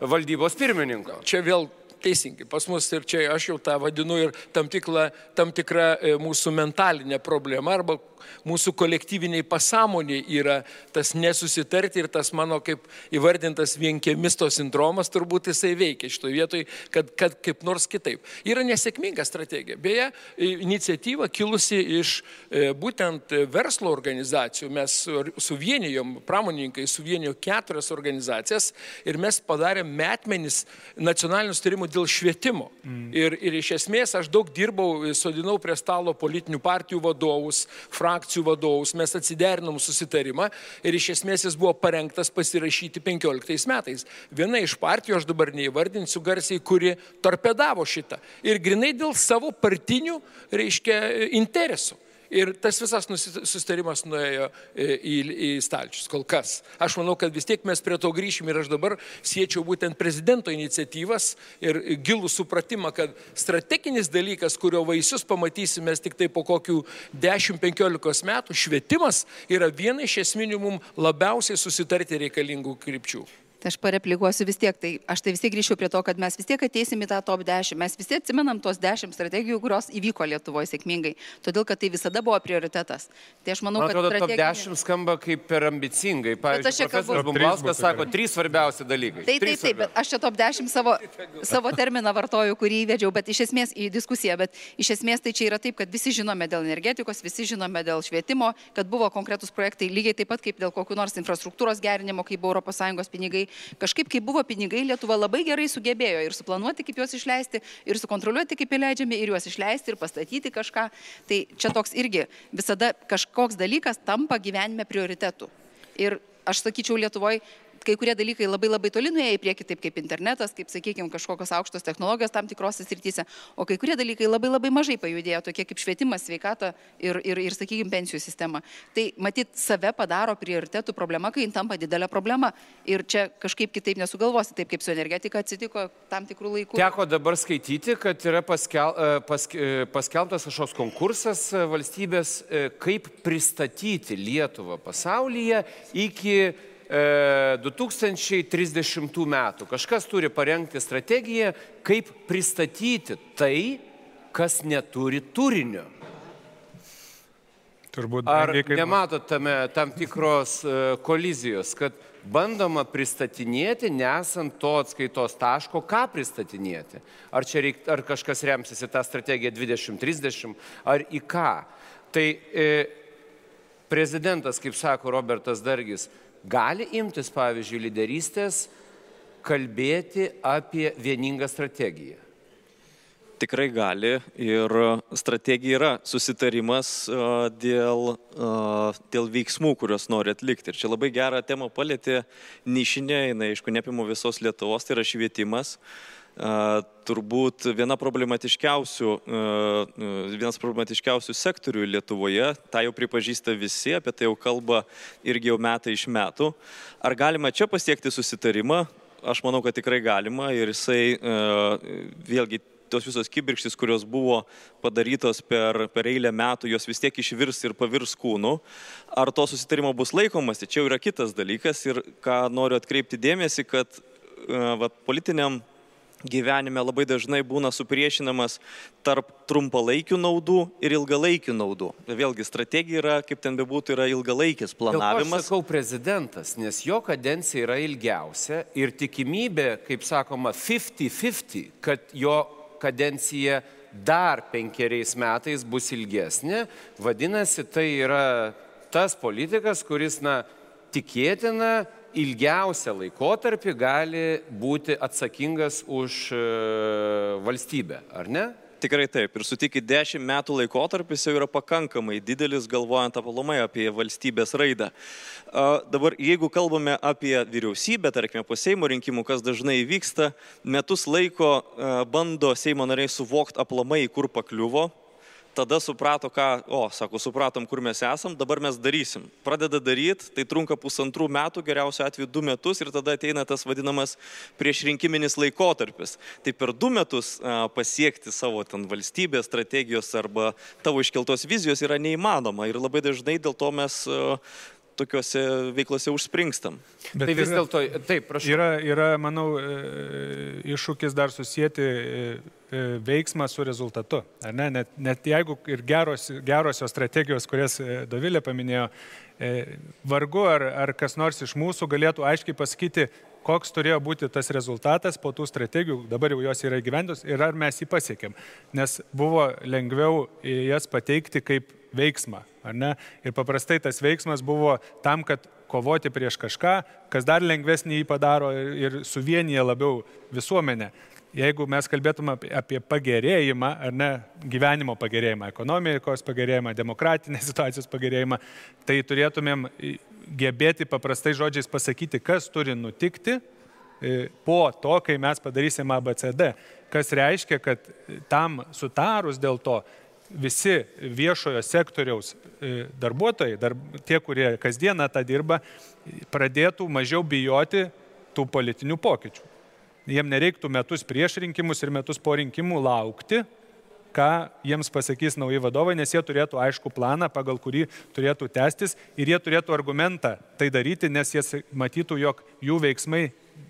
valdybos pirmininko. Čia vėl teisingai, pas mus ir čia aš jau tą vadinu ir tam tikra, tam tikra mūsų mentalinė problema arba mūsų kolektyviniai pasąmoniai yra tas nesusitarti ir tas mano kaip įvardintas vienkiemisto sindromas turbūt jisai veikia šitoje vietoje, kad, kad kaip nors kitaip. Yra nesėkminga strategija. Beje, iniciatyva kilusi iš būtent verslo organizacijų. Mes suvienijom, pramonininkai suvienijo keturias organizacijas ir mes padarėm metmenis nacionalinių sutarimų dėl švietimo. Mm. Ir, ir iš esmės aš daug dirbau, sodinau prie stalo politinių partijų vadovus, frakcijų vadovus, mes atsiderinom susitarimą ir iš esmės jis buvo parengtas pasirašyti penkioliktais metais. Viena iš partijų, aš dabar neįvardinsiu garsiai, kuri torpedavo šitą. Ir grinai dėl savo partinių, reiškia, interesų. Ir tas visas susitarimas nuėjo į, į stalčius kol kas. Aš manau, kad vis tiek mes prie to grįšim ir aš dabar siečiau būtent prezidento iniciatyvas ir gilų supratimą, kad strateginis dalykas, kurio vaisius pamatysime tik tai po kokių dešimt penkiolikos metų, švietimas yra viena iš esminių mums labiausiai susitarti reikalingų krypčių. Tai aš pareplikuosiu vis tiek, tai aš tai vis tiek grįšiu prie to, kad mes vis tiek ateisim į tą top dešimt, mes vis tiek atsimenam tos dešimt strategijų, kurios įvyko Lietuvoje sėkmingai, todėl kad tai visada buvo prioritetas. Tai aš manau, Man atrodo, kad strateginė... top dešimt skamba kaip per ambicingai. Pavyzdžiui, profesorius Bumblauskas sako, trys svarbiausi dalykai. Taip, taip, taip, bet aš čia top dešimt savo, savo terminą vartoju, kurį įvedžiau, bet iš esmės į diskusiją, bet iš esmės tai čia yra taip, kad visi žinome dėl energetikos, visi žinome dėl švietimo, kad buvo konkretus projektai, lygiai taip pat kaip dėl kokių nors infrastruktūros gerinimo, kaip buvo Europos Sąjungos pinigai. Kažkaip, kai buvo pinigai, Lietuva labai gerai sugebėjo ir suplanuoti, kaip juos išleisti, ir sukontroliuoti, kaip įleidžiami, ir juos išleisti, ir pastatyti kažką. Tai čia toks irgi visada kažkoks dalykas tampa gyvenime prioritetu. Ir aš sakyčiau, Lietuvoje kai kurie dalykai labai labai toli nuėjo į priekį, taip kaip internetas, kaip, sakykime, kažkokios aukštos technologijos tam tikrose srityse, o kai kurie dalykai labai labai mažai pajudėjo, tokie kaip švietimas, sveikata ir, ir, ir sakykime, pensijų sistema. Tai matyt, save padaro prioritetų problema, kai tampa didelė problema. Ir čia kažkaip kitaip nesugalvosi, taip kaip su energetika atsitiko tam tikrų laikų. Teko dabar skaityti, kad yra paskel, paske, paskelbtas kažkoks konkursas valstybės, kaip pristatyti Lietuvą pasaulyje iki du tūkstančiai trisdešimtų metų. Kažkas turi parengti strategiją, kaip pristatyti tai, kas neturi turinio. Turbūt Ar nematot tame tam tikros kolizijos, kad bandoma pristatinėti, nesant to atskaitos taško, ką pristatinėti? Ar čia reik, ar kažkas remsis į tą strategiją dvidešimt trisdešimt, ar į ką? Tai e, prezidentas, kaip sako Robertas Dargis, gali imtis, pavyzdžiui, lyderystės, kalbėti apie vieningą strategiją? Tikrai gali ir strategija yra susitarimas dėl, dėl veiksmų, kuriuos nori atlikti. Ir čia labai gerą temą palėtė nišinė, jinai, aišku, neapima visos Lietuvos, tai yra švietimas. Turbūt viena problematiškiausių, vienas problematiškiausių sektorių Lietuvoje, tą jau pripažįsta visi, apie tai jau kalba irgi jau metai iš metų. Ar galima čia pasiekti susitarimą? Aš manau, kad tikrai galima ir jisai vėlgi tos visos kibirkštys, kurios buvo padarytos per, per eilę metų, jos vis tiek išvirs ir pavirs kūnu. Ar to susitarimo bus laikomas? Čia jau yra kitas dalykas ir ką noriu atkreipti dėmesį, kad va, politiniam gyvenime labai dažnai būna supriešinamas tarp trumpalaikių naudų ir ilgalaikių naudų. Vėlgi, strategija yra, kaip ten bebūtų, yra ilgalaikis planavimas. Dėl ko aš sakau prezidentas, nes jo kadencija yra ilgiausia ir tikimybė, kaip sakoma, penkdesimt penkdesimt, kad jo kadencija dar penkeriais metais bus ilgesnė. Vadinasi, tai yra tas politikas, kuris, na, tikėtina, ilgiausią laikotarpį gali būti atsakingas už valstybę, ar ne? Tikrai taip. Ir sutikit, dešimt metų laikotarpis jau yra pakankamai didelis, galvojant aplamai apie valstybės raidą. Dabar, jeigu kalbame apie vyriausybę, tarkime, po Seimo rinkimų, kas dažnai vyksta, metus laiko bando Seimo nariai suvokti aplamai, kur pakliuvo. Tada suprato, ką, o, sako, supratom, kur mes esam, dabar mes darysim. Pradeda daryti, tai trunka pusantrų metų, geriausiu atveju du metus ir tada ateina tas vadinamas priešrinkiminis laikotarpis. Tai per du metus a, pasiekti savo ten valstybės strategijos arba tavo iškeltos vizijos yra neįmanoma ir labai dažnai dėl to mes a, tokiuose veiklose užspringstam. Bet tai vis dėlto, taip, prašau. Yra, yra, manau, iššūkis dar susijęti veiksmą su rezultatu. Ar ne? Net, net jeigu ir geros, gerosios strategijos, kurias Dovilė paminėjo, vargu ar, ar kas nors iš mūsų galėtų aiškiai pasakyti, koks turėjo būti tas rezultatas po tų strategijų, dabar jau jos yra įgyvendus ir ar mes jį pasiekėm. Nes buvo lengviau jas pateikti kaip veiksmą, ar ne? Ir paprastai tas veiksmas buvo tam, kad kovoti prieš kažką, kas dar lengvesnį jį padaro ir suvienyje labiau visuomenę. Jeigu mes kalbėtume apie pagerėjimą, ar ne, gyvenimo pagerėjimą, ekonomikos pagerėjimą, demokratinės situacijos pagerėjimą, tai turėtumėm gebėti paprastai žodžiais pasakyti, kas turi nutikti po to, kai mes padarysim A B C D. Kas reiškia, kad tam sutarus dėl to visi viešojo sektoriaus darbuotojai, dar, tie, kurie kasdieną tą dirba, pradėtų mažiau bijoti tų politinių pokyčių. Jiem nereiktų metus prieš rinkimus ir metus po rinkimų laukti, ką jiems pasakys nauji vadovai, nes jie turėtų aišku planą, pagal kurį turėtų tęstis ir jie turėtų argumentą tai daryti, nes jie matytų, jog jų veiksmai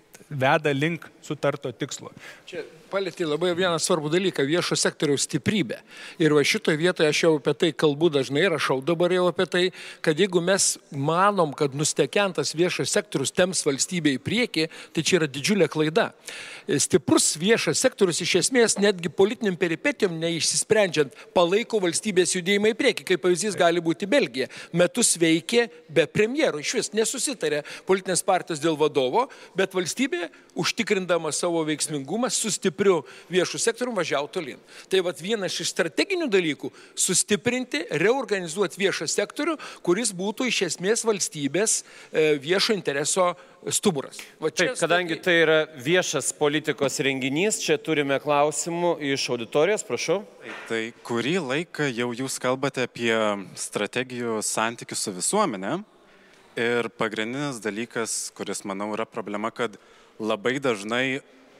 veda link sutarto tikslo. Čia palėtė labai vieną svarbų dalyką - viešo sektoriaus stiprybę. Ir va šitoje vietoje aš jau apie tai kalbu dažnai, rašau dabar jau apie tai, kad jeigu mes manom, kad nustekentas viešas sektorius temps valstybę į priekį, tai čia yra didžiulė klaida. Stiprus viešas sektorius iš esmės netgi politiniam peripetijom neišsisprendžiant palaiko valstybės judėjimą į priekį. Kaip pavyzdys gali būti Belgija. Metus veikė be premjero, iš vis nesusitarė politinės partijos dėl vadovo, bet valstybė užtikrindama savo veiksmingumą sustiprino viešų sektorių važiavo tolin. Tai vat vienas iš strateginių dalykų - sustiprinti, reorganizuoti viešą sektorių, kuris būtų iš esmės valstybės viešo intereso stuburas. Taip, kadangi tai yra viešas politikos renginys, čia turime klausimų iš auditorijos, prašau. Tai kurį laiką jau jūs kalbate apie strategijų santykių su visuomenė ir pagrindinis dalykas, kuris, manau, yra problema, kad labai dažnai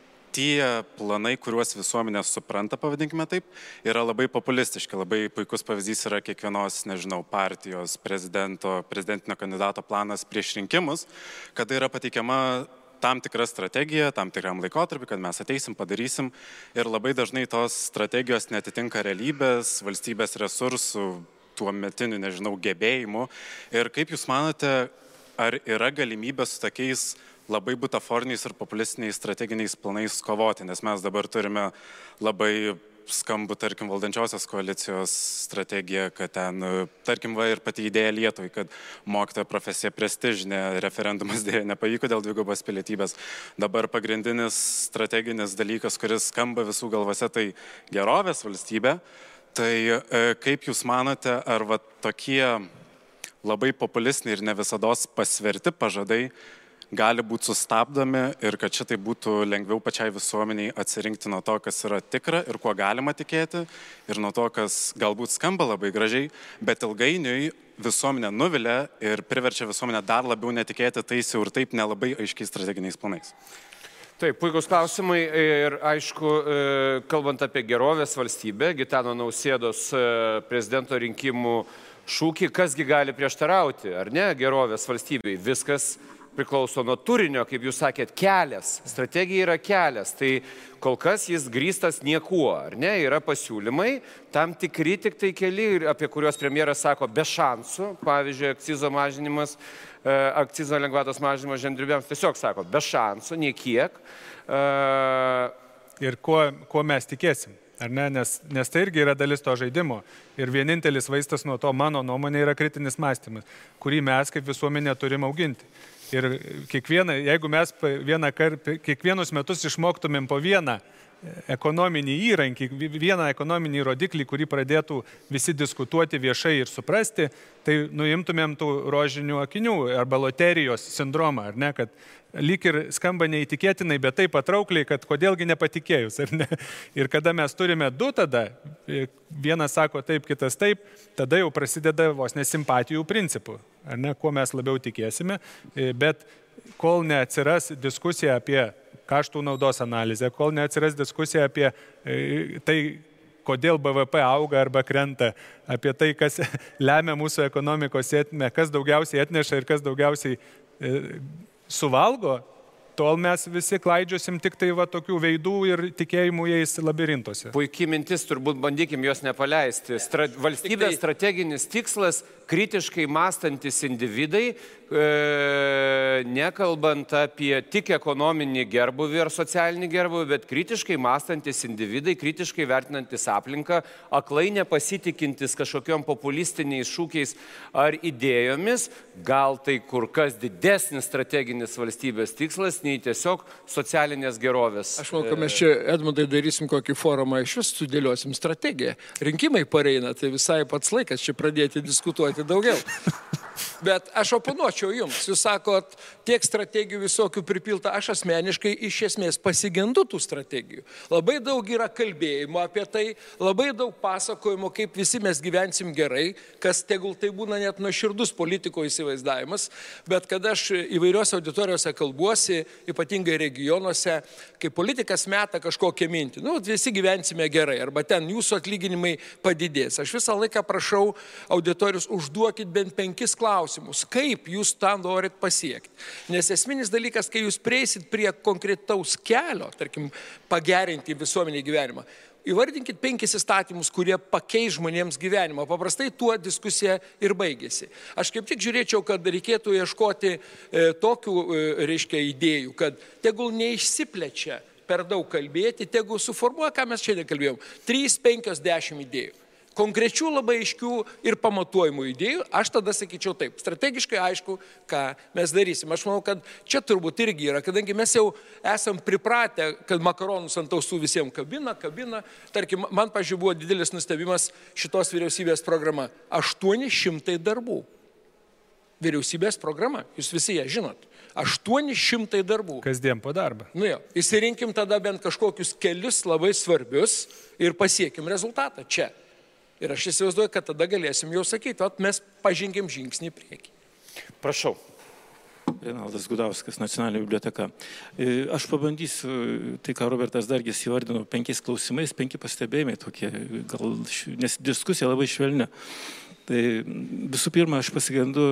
tie planai, kuriuos visuomenė supranta, pavadinkime taip, yra labai populistiški. Labai puikus pavyzdys yra kiekvienos, nežinau, partijos, prezidento, prezidentinio kandidato planas prieš rinkimus, kada yra pateikiama tam tikra strategija, tam tikram laikotarpiu, kad mes ateisim, padarysim ir labai dažnai tos strategijos netitinka realybės, valstybės resursų, tuo metiniu, nežinau, gebėjimu. Ir kaip jūs manote, ar yra galimybė su tokiais labai butaforiniais ir populistiniais strateginiais planais kovoti, nes mes dabar turime labai skambų, tarkim, valdančiosios koalicijos strategiją, kad ten, tarkim, va ir pati idėja Lietuvai, kad mokytojo profesija prestižinė, referendumas dėja nepavyko dėl dvigubos pilietybės. Dabar pagrindinis strateginis dalykas, kuris skamba visų galvose, tai gerovės valstybė. Tai kaip jūs manote, ar va tokie labai populistiniai ir ne visados pasverti pažadai gali būti sustabdomi ir kad šitai būtų lengviau pačiai visuomeniai atsirinkti nuo to, kas yra tikra ir kuo galima tikėti, ir nuo to, kas galbūt skamba labai gražiai, bet ilgainiui visuomenė nuvilia ir priverčia visuomenę dar labiau netikėti tais jau ir taip nelabai aiškiais strateginiais planais. Taip, puikus klausimai ir aišku, kalbant apie gerovės valstybę, Gitano Nausėdos prezidento rinkimų šūkį, kasgi gali prieštarauti, ar ne, gerovės valstybei, viskas priklauso nuo turinio, kaip jūs sakėt, kelias. Strategija yra kelias. Tai kol kas jis grįstas niekuo, ar ne? Yra pasiūlymai, tam tikri tik tai keli, apie kuriuos premjeras sako be šansų. Pavyzdžiui, akcizo mažinimas, akcizo lengvatos mažinimas žemdirbiams tiesiog sako be šansų, niekiek. Ir kuo, kuo mes tikėsim? Ar ne? Nes, nes tai irgi yra dalis to žaidimo. Ir vienintelis vaistas nuo to, mano nuomonė, yra kritinis mąstymas, kurį mes kaip visuomenė turim auginti. Ir kiekvieną, jeigu mes vieną kar, kiekvienus metus išmoktumėm po vieną ekonominį įrankį, vieną ekonominį rodiklį, kurį pradėtų visi diskutuoti viešai ir suprasti, tai nuimtumėm tų rožinių akinių arba loterijos sindromą, ar ne, kad lyg ir skamba neįtikėtinai, bet taip patraukliai, kad kodėlgi nepatikėjus, ar ne. Ir kada mes turime du tada, vienas sako taip, kitas taip, tada jau prasideda vos nesimpatijų principų, ar ne, kuo mes labiau tikėsime, bet kol neatsiras diskusija apie kaštų naudos analizę, kol neatsiras diskusija apie tai, kodėl B V P auga arba krenta, apie tai, kas lemia mūsų ekonomikos sėkmę, kas daugiausiai atneša ir kas daugiausiai e, suvalgo, tol mes visi klaidžiosim tik tai va tokių veidų ir tikėjimų jais labirintuose. Puikiai mintis, turbūt bandykim jos nepaleisti. Stra valstybės strateginis tikslas – kritiškai mąstantis individai, e, nekalbant apie tik ekonominį gerbuvį ar socialinį gerbuvį, bet kritiškai mąstantis individai, kritiškai vertinantis aplinką, aklai nepasitikintis kažkokiom populistiniais šūkiais ar idėjomis, gal tai kur kas didesnis strateginis valstybės tikslas, nei tiesiog socialinės gerovės. Aš manau, kad mes čia, Edmundai, darysim kokį forumą, iš vis sudėliosim strategiją. Rinkimai pareina, tai visai pats laikas čia pradėti diskutuoti daugiau. Bet aš oponuočiau jums. Jūs sakot, tiek strategijų visokių pripilta. Aš asmeniškai iš esmės pasigendu tų strategijų. Labai daug yra kalbėjimo apie tai, labai daug pasakojimo, kaip visi mes gyvensim gerai, kas tegul tai būna net nuoširdus politiko įsivaizdavimas. Bet kada aš įvairiuose auditorijose kalbuosi, ypatingai regionuose, kai politikas meta kažkokią mintį, nu, visi gyvensime gerai, arba ten jūsų atlyginimai padidės. Aš visą laiką prašau auditorijus, užduokit bent penkis klausimus, kaip jūs tą norit pasiekti. Nes esminis dalykas, kai jūs prieisit prie konkretaus kelio, tarkim, pagerinti visuomenį gyvenimą, įvardinkit penkis įstatymus, kurie pakeis žmonėms gyvenimą. Paprastai tuo diskusija ir baigėsi. Aš kaip tik žiūrėčiau, kad reikėtų ieškoti e, tokių, e, reiškia, idėjų, kad tegul neišsiplečia per daug kalbėti, tegul suformuoja, ką mes šiandien kalbėjom, trys, penkios, dešimt idėjų. Konkrečių labai aiškių ir pamatuojimų idėjų, aš tada sakyčiau taip, strategiškai aišku, ką mes darysim. Aš manau, kad čia turbūt irgi yra, kadangi mes jau esam pripratę, kad makaronus ant ausų visiems kabina, kabina. Tarkim, man, pažiūrėjau, buvo didelis nustebimas šitos vyriausybės programa. aštuoni šimtai darbų. Vyriausybės programa, jūs visi ją žinot. aštuoni šimtai darbų. Kasdien po darbą. Nu jo, įsirinkim tada bent kažkokius kelius labai svarbius ir pasiekim rezultatą čia. Ir aš įsivaizduoju, kad tada galėsim jau sakyti, at mes pažengėm žingsnį į priekį. Prašau. Renaldas Gudauskas, Nacionalinė biblioteka. Aš pabandysiu, tai ką Robertas Dargis įvardino, penkiais klausimais, penki pastebėjimai tokie, gal, nes diskusija labai švelnia. Tai visų pirma, aš pasigendu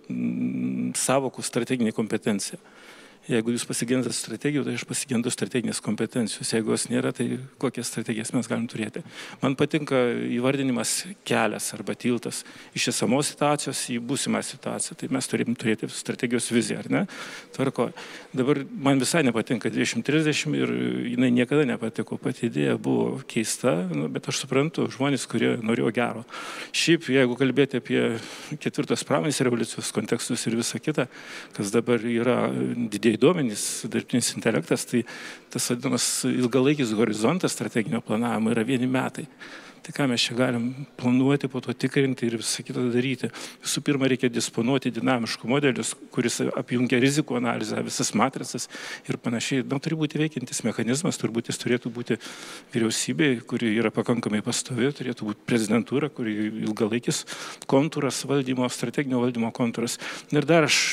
savokų strateginį kompetenciją. Jeigu jūs pasigendate strategijų, tai aš pasigendu strateginės kompetencijos. Jeigu jos nėra, tai kokias strategijas mes galim turėti. Man patinka įvardinimas kelias arba tiltas iš esamos situacijos į būsimą situaciją. Tai mes turim turėti strategijos viziją, ar ne? Tvarko. Dabar man visai nepatinka dvidešimt trisdešimt ir jinai niekada nepatiko. Pati idėja buvo keista, nu, bet aš suprantu žmonės, kurie norėjo gero. Šiaip, jeigu kalbėti apie ketvirtos pramonės revoliucijos kontekstus ir visą kitą, kas dabar yra didėjai duomenys, dirbtinis intelektas, tai tas vadinamas ilgalaikis horizontas strateginio planavimo yra vieni metai. Tai ką mes čia galim planuoti, po to tikrinti ir visą kitą daryti. Visų pirma, reikia disponuoti dinamiškų modelius, kuris apjungia rizikų analizę, visas matricas ir panašiai. Na, turi būti veikiantis mechanizmas, turbūt jis turėtų būti vyriausybė, kuri yra pakankamai pastovi, turėtų būti prezidentūra, kuri ilgalaikis kontūras valdymo, strateginio valdymo kontūras. Ir dar aš...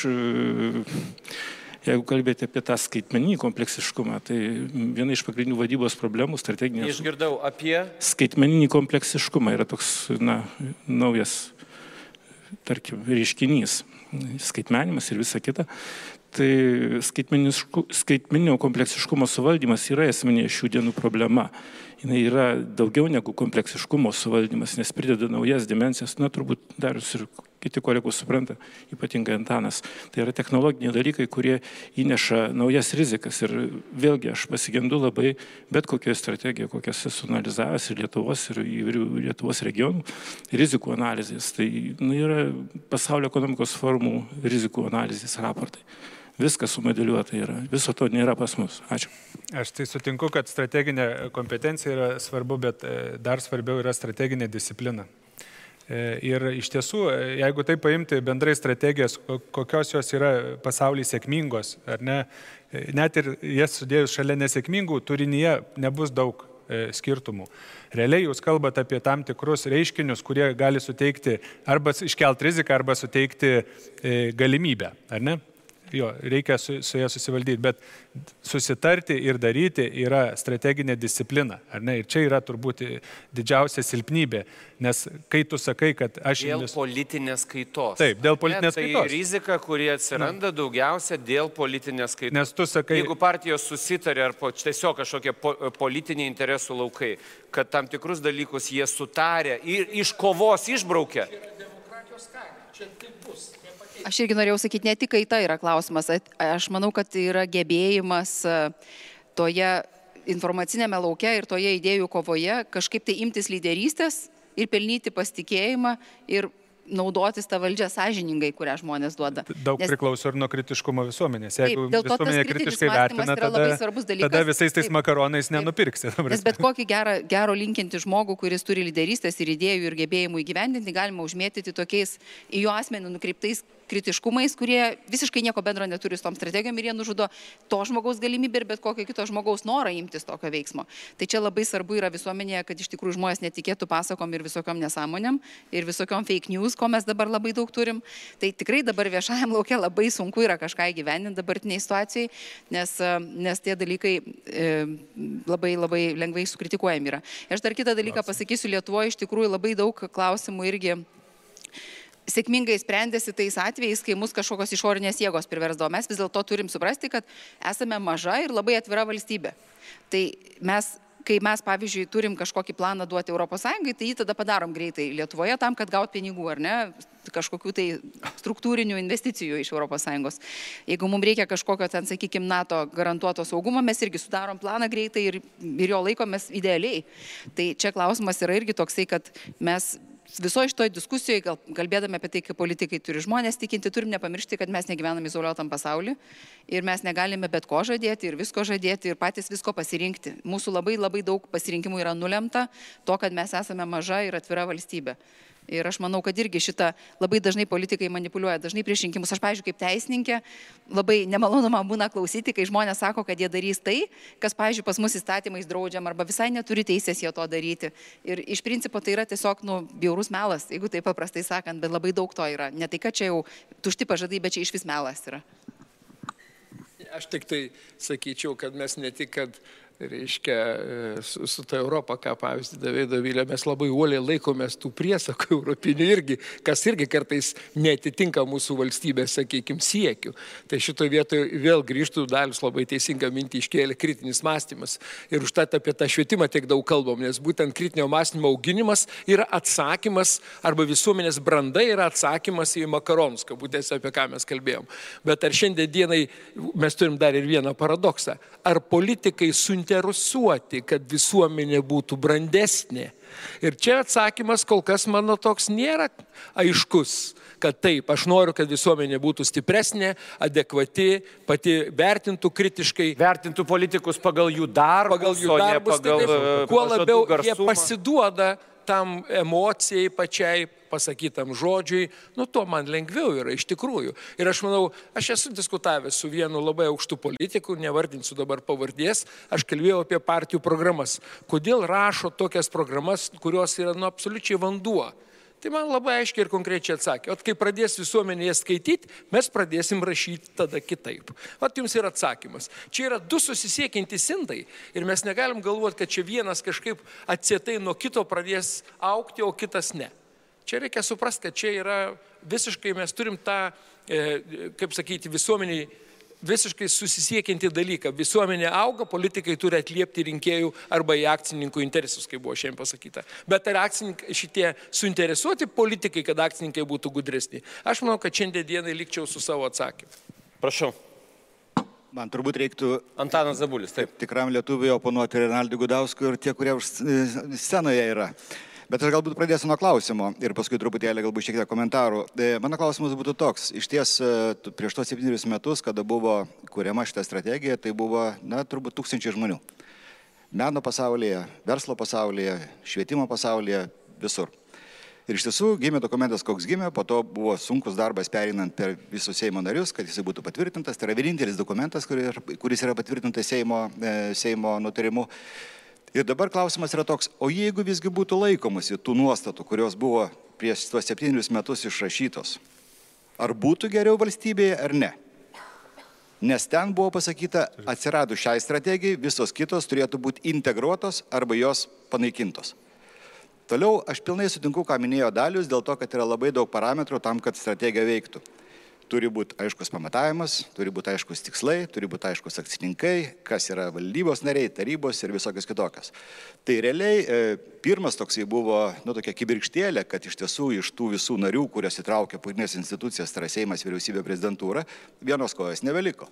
Jeigu kalbėti apie tą skaitmeninį kompleksiškumą, tai viena iš pagrindinių vadybos problemų strateginės... Išgirdau apie... Skaitmeninį kompleksiškumą yra toks, na, naujas, tarkim, reiškinys. Skaitmenimas ir visa kita. Tai skaitmeninio kompleksiškumo suvaldymas yra esminė šių dienų problema. Jis yra daugiau negu kompleksiškumo suvaldymas, nes prideda naujas dimensijas. Na, turbūt dar ir kiti kolegos supranta, ypatingai Antanas. Tai yra technologiniai dalykai, kurie įneša naujas rizikas. Ir vėlgi aš pasigendu labai bet kokioje strategijoje, kokias esu analizavęs ir Lietuvos, ir įvairių Lietuvos regionų, rizikų analizės. Tai nu, yra pasaulio ekonomikos formų rizikų analizės raportai. Viskas sumodeliuota yra. Viso to nėra pas mus. Ačiū. Aš tai sutinku, kad strateginė kompetencija yra svarbu, bet dar svarbiau yra strateginė disciplina. Ir iš tiesų, jeigu tai paimti bendrai strategijas, kokios jos yra pasaulyje sėkmingos, ar ne, net ir jas sudėjus šalia nesėkmingų, turinyje nebus daug skirtumų. Realiai jūs kalbate apie tam tikrus reiškinius, kurie gali suteikti arba iškelti riziką, arba suteikti galimybę, ar ne? jo, reikia su, su ja susivaldyti, bet susitarti ir daryti yra strateginė disciplina, ar ne? Ir čia yra turbūt didžiausia silpnybė, nes kai tu sakai, kad aš... Dėl invest... politinės kaitos. Taip, dėl politinės tai kaitos. Tai rizika, kurie atsiranda Na. daugiausia dėl politinės kaitos. Nes tu sakai... Jeigu partijos susitarė ar po, tiesiog kažkokie po, politiniai interesų laukai, kad tam tikrus dalykus jie sutarė ir iš kovos išbraukė. Aš irgi norėjau sakyti, ne tik kaita yra klausimas. Aš manau, kad tai yra gebėjimas toje informacinėme lauke ir toje idėjų kovoje kažkaip tai imtis lyderystės ir pelnyti pasitikėjimą ir naudotis tą valdžią sąžiningai, kurią žmonės duoda. Daug Nes... priklauso ir nuo kritiškumo visuomenės. Jeigu taip, visuomenė kritiškai vertina, tada, tada visais tais taip, makaronais nenupirksi. Taip. Nes bet kokį gerą, gero linkinti žmogų, kuris turi lyderystės ir idėjų ir gebėjimų įgyvendinti, galima užmėtyti tokiais į jo asmenį nukreiptais kritiškumais, kurie visiškai nieko bendro neturi su tom strategijom ir jie nužudo to žmogaus galimybę ir bet kokio kito žmogaus norą imtis tokio veiksmo. Tai čia labai svarbu yra visuomenėje, kad iš tikrųjų žmonės netikėtų pasakom ir visokiom nesąmonėm ir visokiom fake news, ko mes dabar labai daug turim. Tai tikrai dabar viešajam laukia labai sunku yra kažką įgyvendinti dabartiniai situacijai, nes, nes tie dalykai e, labai labai lengvai sukritikuojami yra. Aš dar kitą dalyką pasakysiu, Lietuvoje iš tikrųjų labai daug klausimų irgi sėkmingai sprendėsi tais atvejais, kai mus kažkokios išorinės jėgos priversdavo. Mes vis dėlto turim suprasti, kad esame maža ir labai atvira valstybė. Tai mes, kai mes, pavyzdžiui, turim kažkokį planą duoti Europos Sąjungai, tai jį tada padarom greitai Lietuvoje tam, kad gaut pinigų, ar ne, kažkokių tai struktūrinių investicijų iš Europos Sąjungos. Jeigu mums reikia kažkokio, ten, sakykime, NATO garantuoto saugumo, mes irgi sudarom planą greitai ir, ir jo laikomės idealiai. Tai čia klausimas yra irgi toksai, kad mes visoje šitoje diskusijoje, gal, kalbėdami apie tai, kaip politikai turi žmonės tikinti, turim nepamiršti, kad mes negyvename izoliuotam pasaulyje ir mes negalime bet ko žadėti ir visko žadėti ir patys visko pasirinkti. Mūsų labai labai daug pasirinkimų yra nulemta to, kad mes esame maža ir atvira valstybė. Ir aš manau, kad irgi šitą labai dažnai politikai manipuliuoja, dažnai prieš rinkimus. Aš, pavyzdžiui, kaip teisininkė, labai nemalonu man būna klausyti, kai žmonės sako, kad jie darys tai, kas, pavyzdžiui, pas mus įstatymais draudžiam, arba visai neturi teisės jie to daryti. Ir iš principo tai yra tiesiog, nu, bjaurus melas, jeigu taip paprastai sakant, bet labai daug to yra. Ne tai, kad čia jau tušti pažadai, bet čia iš vis melas yra. Aš tik tai sakyčiau, kad mes ne tik, kad reiškia, su, su ta Europa, ką pavyzdį davė Dovilė, mes labai uoliai laikomės tų priesakų europinių irgi, kas irgi kartais netitinka mūsų valstybės, sakykime, siekių. Tai šitoje vietoje vėl grįžtų, Dalius labai teisingą mintį iškėlė, kritinis mąstymas. Ir užtat apie tą švietimą tiek daug kalbam, nes būtent kritinio mąstymo auginimas yra atsakymas, arba visuomenės branda yra atsakymas į makaronus, kabutėse, apie ką mes kalbėjom. Bet ar šiandien dienai mes turim dar ir vieną paradoksą. Ar politikai suinteresuoti, kad visuomenė būtų brandesnė? Ir čia atsakymas kol kas mano toks nėra aiškus, kad taip, aš noriu, kad visuomenė būtų stipresnė, adekvati, pati vertintų kritiškai. Vertintų politikus pagal jų darbus, pagal jų darbus, pagal, taip, kuo labiau jie pasiduoda tam emocijai pačiai, pasakytam žodžiui, nu to man lengviau yra iš tikrųjų. Ir aš manau, aš esu diskutavęs su vienu labai aukštu politiku, nevardinsiu dabar pavardės, aš kalbėjau apie partijų programas. Kodėl rašo tokias programas, kurios yra nu absoliučiai vanduo? Tai man labai aiškiai ir konkrečiai atsakė. O kai pradės visuomenėje skaityti, mes pradėsim rašyti tada kitaip. O jums yra atsakymas. Čia yra du susisiekiantys indai ir mes negalim galvoti, kad čia vienas kažkaip atsietai nuo kito pradės augti, o kitas ne. Čia reikia suprasti, kad čia yra visiškai, mes turim tą, e, kaip sakyti, visuomeniai visiškai susisiekiantį dalyką. Visuomenė auga, politikai turi atliepti rinkėjų arba į akcininkų interesus, kaip buvo šiandien pasakyta. Bet ar šitie suinteresuoti politikai, kad akcininkai būtų gudresni? Aš manau, kad šiandien dienai likčiau su savo atsakymu. Prašau. Man turbūt reiktų... Antanas Zabulis, taip. Tikram lietuviui oponuoti Renaldui Gudauskui ir tie, kurie už scenoje yra. Bet aš galbūt pradėsiu nuo klausimo ir paskui truputėlį galbūt šiek tiek komentarų. Mano klausimas būtų toks. Iš ties prieš tos septynerius metus, kada buvo kuriama šitą strategiją, tai buvo, na, turbūt tūkstančiai žmonių. Meno pasaulyje, verslo pasaulyje, švietimo pasaulyje, visur. Ir iš tiesų gimė dokumentas, koks gimė, po to buvo sunkus darbas pereinant per visus Seimo narius, kad jisai būtų patvirtintas. Tai yra vienintelis dokumentas, kuris yra patvirtintas Seimo, Seimo nutarimu. Ir dabar klausimas yra toks, o jeigu visgi būtų laikomasi tų nuostatų, kurios buvo prieš tuos septynerius metus išrašytos, ar būtų geriau valstybėje ar ne? Nes ten buvo pasakyta, atsiradus šiai strategijai, visos kitos turėtų būti integruotos arba jos panaikintos. Toliau aš pilnai sutinku, ką minėjo Dalius, dėl to, kad yra labai daug parametrų tam, kad strategija veiktų. Turi būti aiškus pamatavimas, turi būti aiškus tikslai, turi būti aiškus akcininkai, kas yra valdybos nariai, tarybos ir visokios kitokios. Tai realiai e, pirmas toksai buvo, nu, tokia kibirkštėlė, kad iš tiesų iš tų visų narių, kurios įtraukė pagrindinės institucijas, tai yra Seimas, vyriausybė, prezidentūra, vienos kojos nebeliko.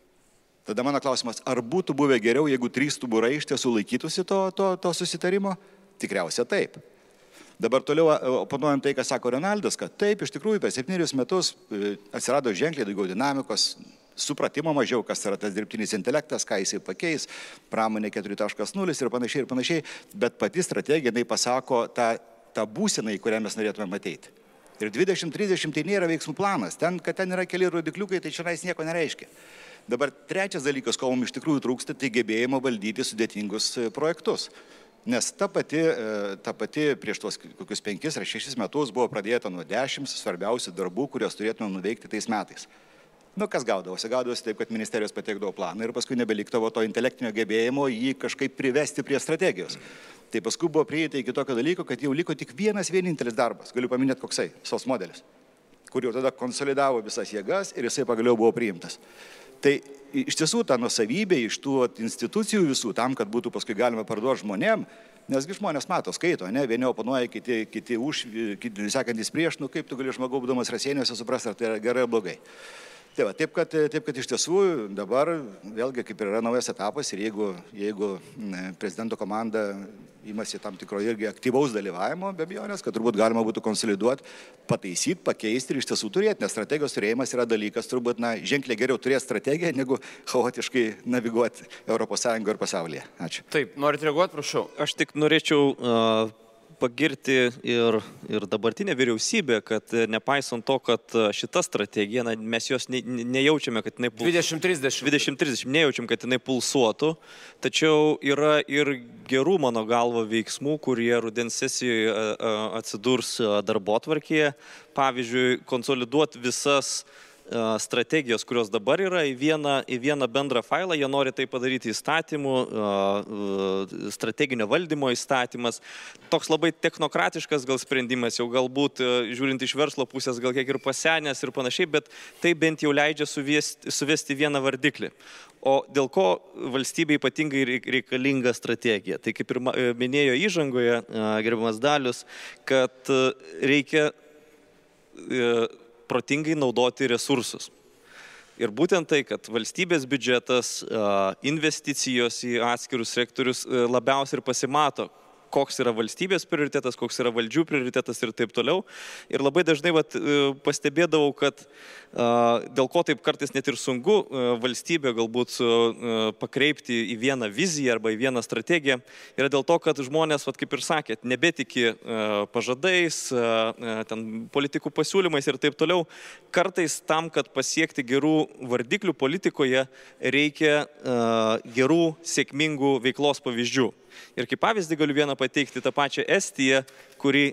Tada mano klausimas, ar būtų buvę geriau, jeigu trys stuburai iš tiesų laikytųsi to, to, to susitarimo? Tikriausia taip. Dabar toliau oponuojam tai, ką sako Renaldas, kad taip, iš tikrųjų, per septynerius metus atsirado ženkliai daugiau dinamikos, supratimo mažiau, kas yra tas dirbtinis intelektas, ką jisai pakeis, pramonė keturi taškas nulis ir panašiai ir panašiai, bet pati strategija, jinai pasako tą, tą būseną, į kurią mes norėtume ateiti. Ir dvidešimt trisdešimt tai nėra veiksmų planas, ten, kad ten yra keli rodikliukai, tai čia nieko nereiškia. Dabar trečias dalykas, ko mums iš tikrųjų trūksta, tai gebėjimo valdyti sudėtingus projektus. Nes ta pati, ta pati prieš tuos kokius penkis ar šešis metus buvo pradėta nuo dešimt svarbiausių darbų, kuriuos turėtume nuveikti tais metais. Nu, kas gaudavosi? Gaudavosi taip, kad ministerijos pateikdavo planą ir paskui nebeliktavo to intelektinio gebėjimo jį kažkaip privesti prie strategijos. Tai paskui buvo prieita iki tokio dalyko, kad jau liko tik vienas vienintelis darbas. Galiu paminėti koksai, S O S modelis, kur jau tada konsolidavo visas jėgas ir jisai pagaliau buvo priimtas. Tai iš tiesų ta nusavybė iš tų institucijų visų tam, kad būtų paskui galima parduoti žmonėm, nesgi žmonės mato, skaito, ne, vieni oponuoja, kiti, kiti už, kiti sekantis prieš, nu kaip tu gali žmogau būdamas Raseiniuose suprasti, ar tai yra gerai ar blogai. Tai va, taip, kad, taip, kad iš tiesų dabar vėlgi kaip ir yra naujas etapas ir jeigu, jeigu prezidento komanda imasi tam tikro irgi aktyvaus dalyvavimo, be abejonės, kad turbūt galima būtų konsoliduoti, pataisyti, pakeisti ir iš tiesų turėti, nes strategijos turėjimas yra dalykas, turbūt na, ženkliai geriau turėti strategiją, negu chaotiškai naviguoti Europos Sąjungoje ir pasaulyje. Ačiū. Taip, norite reaguoti, prašau. Aš tik norėčiau uh, pagirti ir, ir dabartinę vyriausybę, kad nepaisant to, kad šita strategija, na, mes jos ne, nejaučiame, kad jinai pulsuotų. dvidešimt trisdešimt. dvidešimt trisdešimt nejaučiam, kad jinai pulsuotų, tačiau yra ir gerų mano galvo veiksmų, kurie rudens sesijoje atsidurs darbotvarkėje. Pavyzdžiui, konsoliduoti visas strategijos, kurios dabar yra, į vieną, į vieną bendrą failą. Jie nori tai padaryti įstatymų, strateginio valdymo įstatymas. Toks labai technokratiškas gal sprendimas, jau galbūt žiūrint iš verslo pusės, gal kiek ir pasenęs ir panašiai, bet tai bent jau leidžia suvesti, suvesti vieną vardiklį. O dėl ko valstybė ypatingai reikalinga strategija? Tai kaip ir minėjo įžangoje gerbiamas Dalius, kad reikia protingai naudoti resursus. Ir būtent tai, kad valstybės biudžetas, investicijos į atskirus sektorius labiausiai ir pasimato, koks yra valstybės prioritetas, koks yra valdžių prioritetas ir taip toliau. Ir labai dažnai vat, pastebėdavau, kad dėl ko taip kartais net ir sunku valstybę galbūt pakreipti į vieną viziją arba į vieną strategiją, yra dėl to, kad žmonės, vat, kaip ir sakėt, nebetiki pažadais, ten, politikų pasiūlymais ir taip toliau. Kartais tam, kad pasiekti gerų vardiklių politikoje, reikia gerų, sėkmingų veiklos pavyzdžių. Ir kaip pavyzdį galiu vieną pateikti tą pačią Estiją, kuri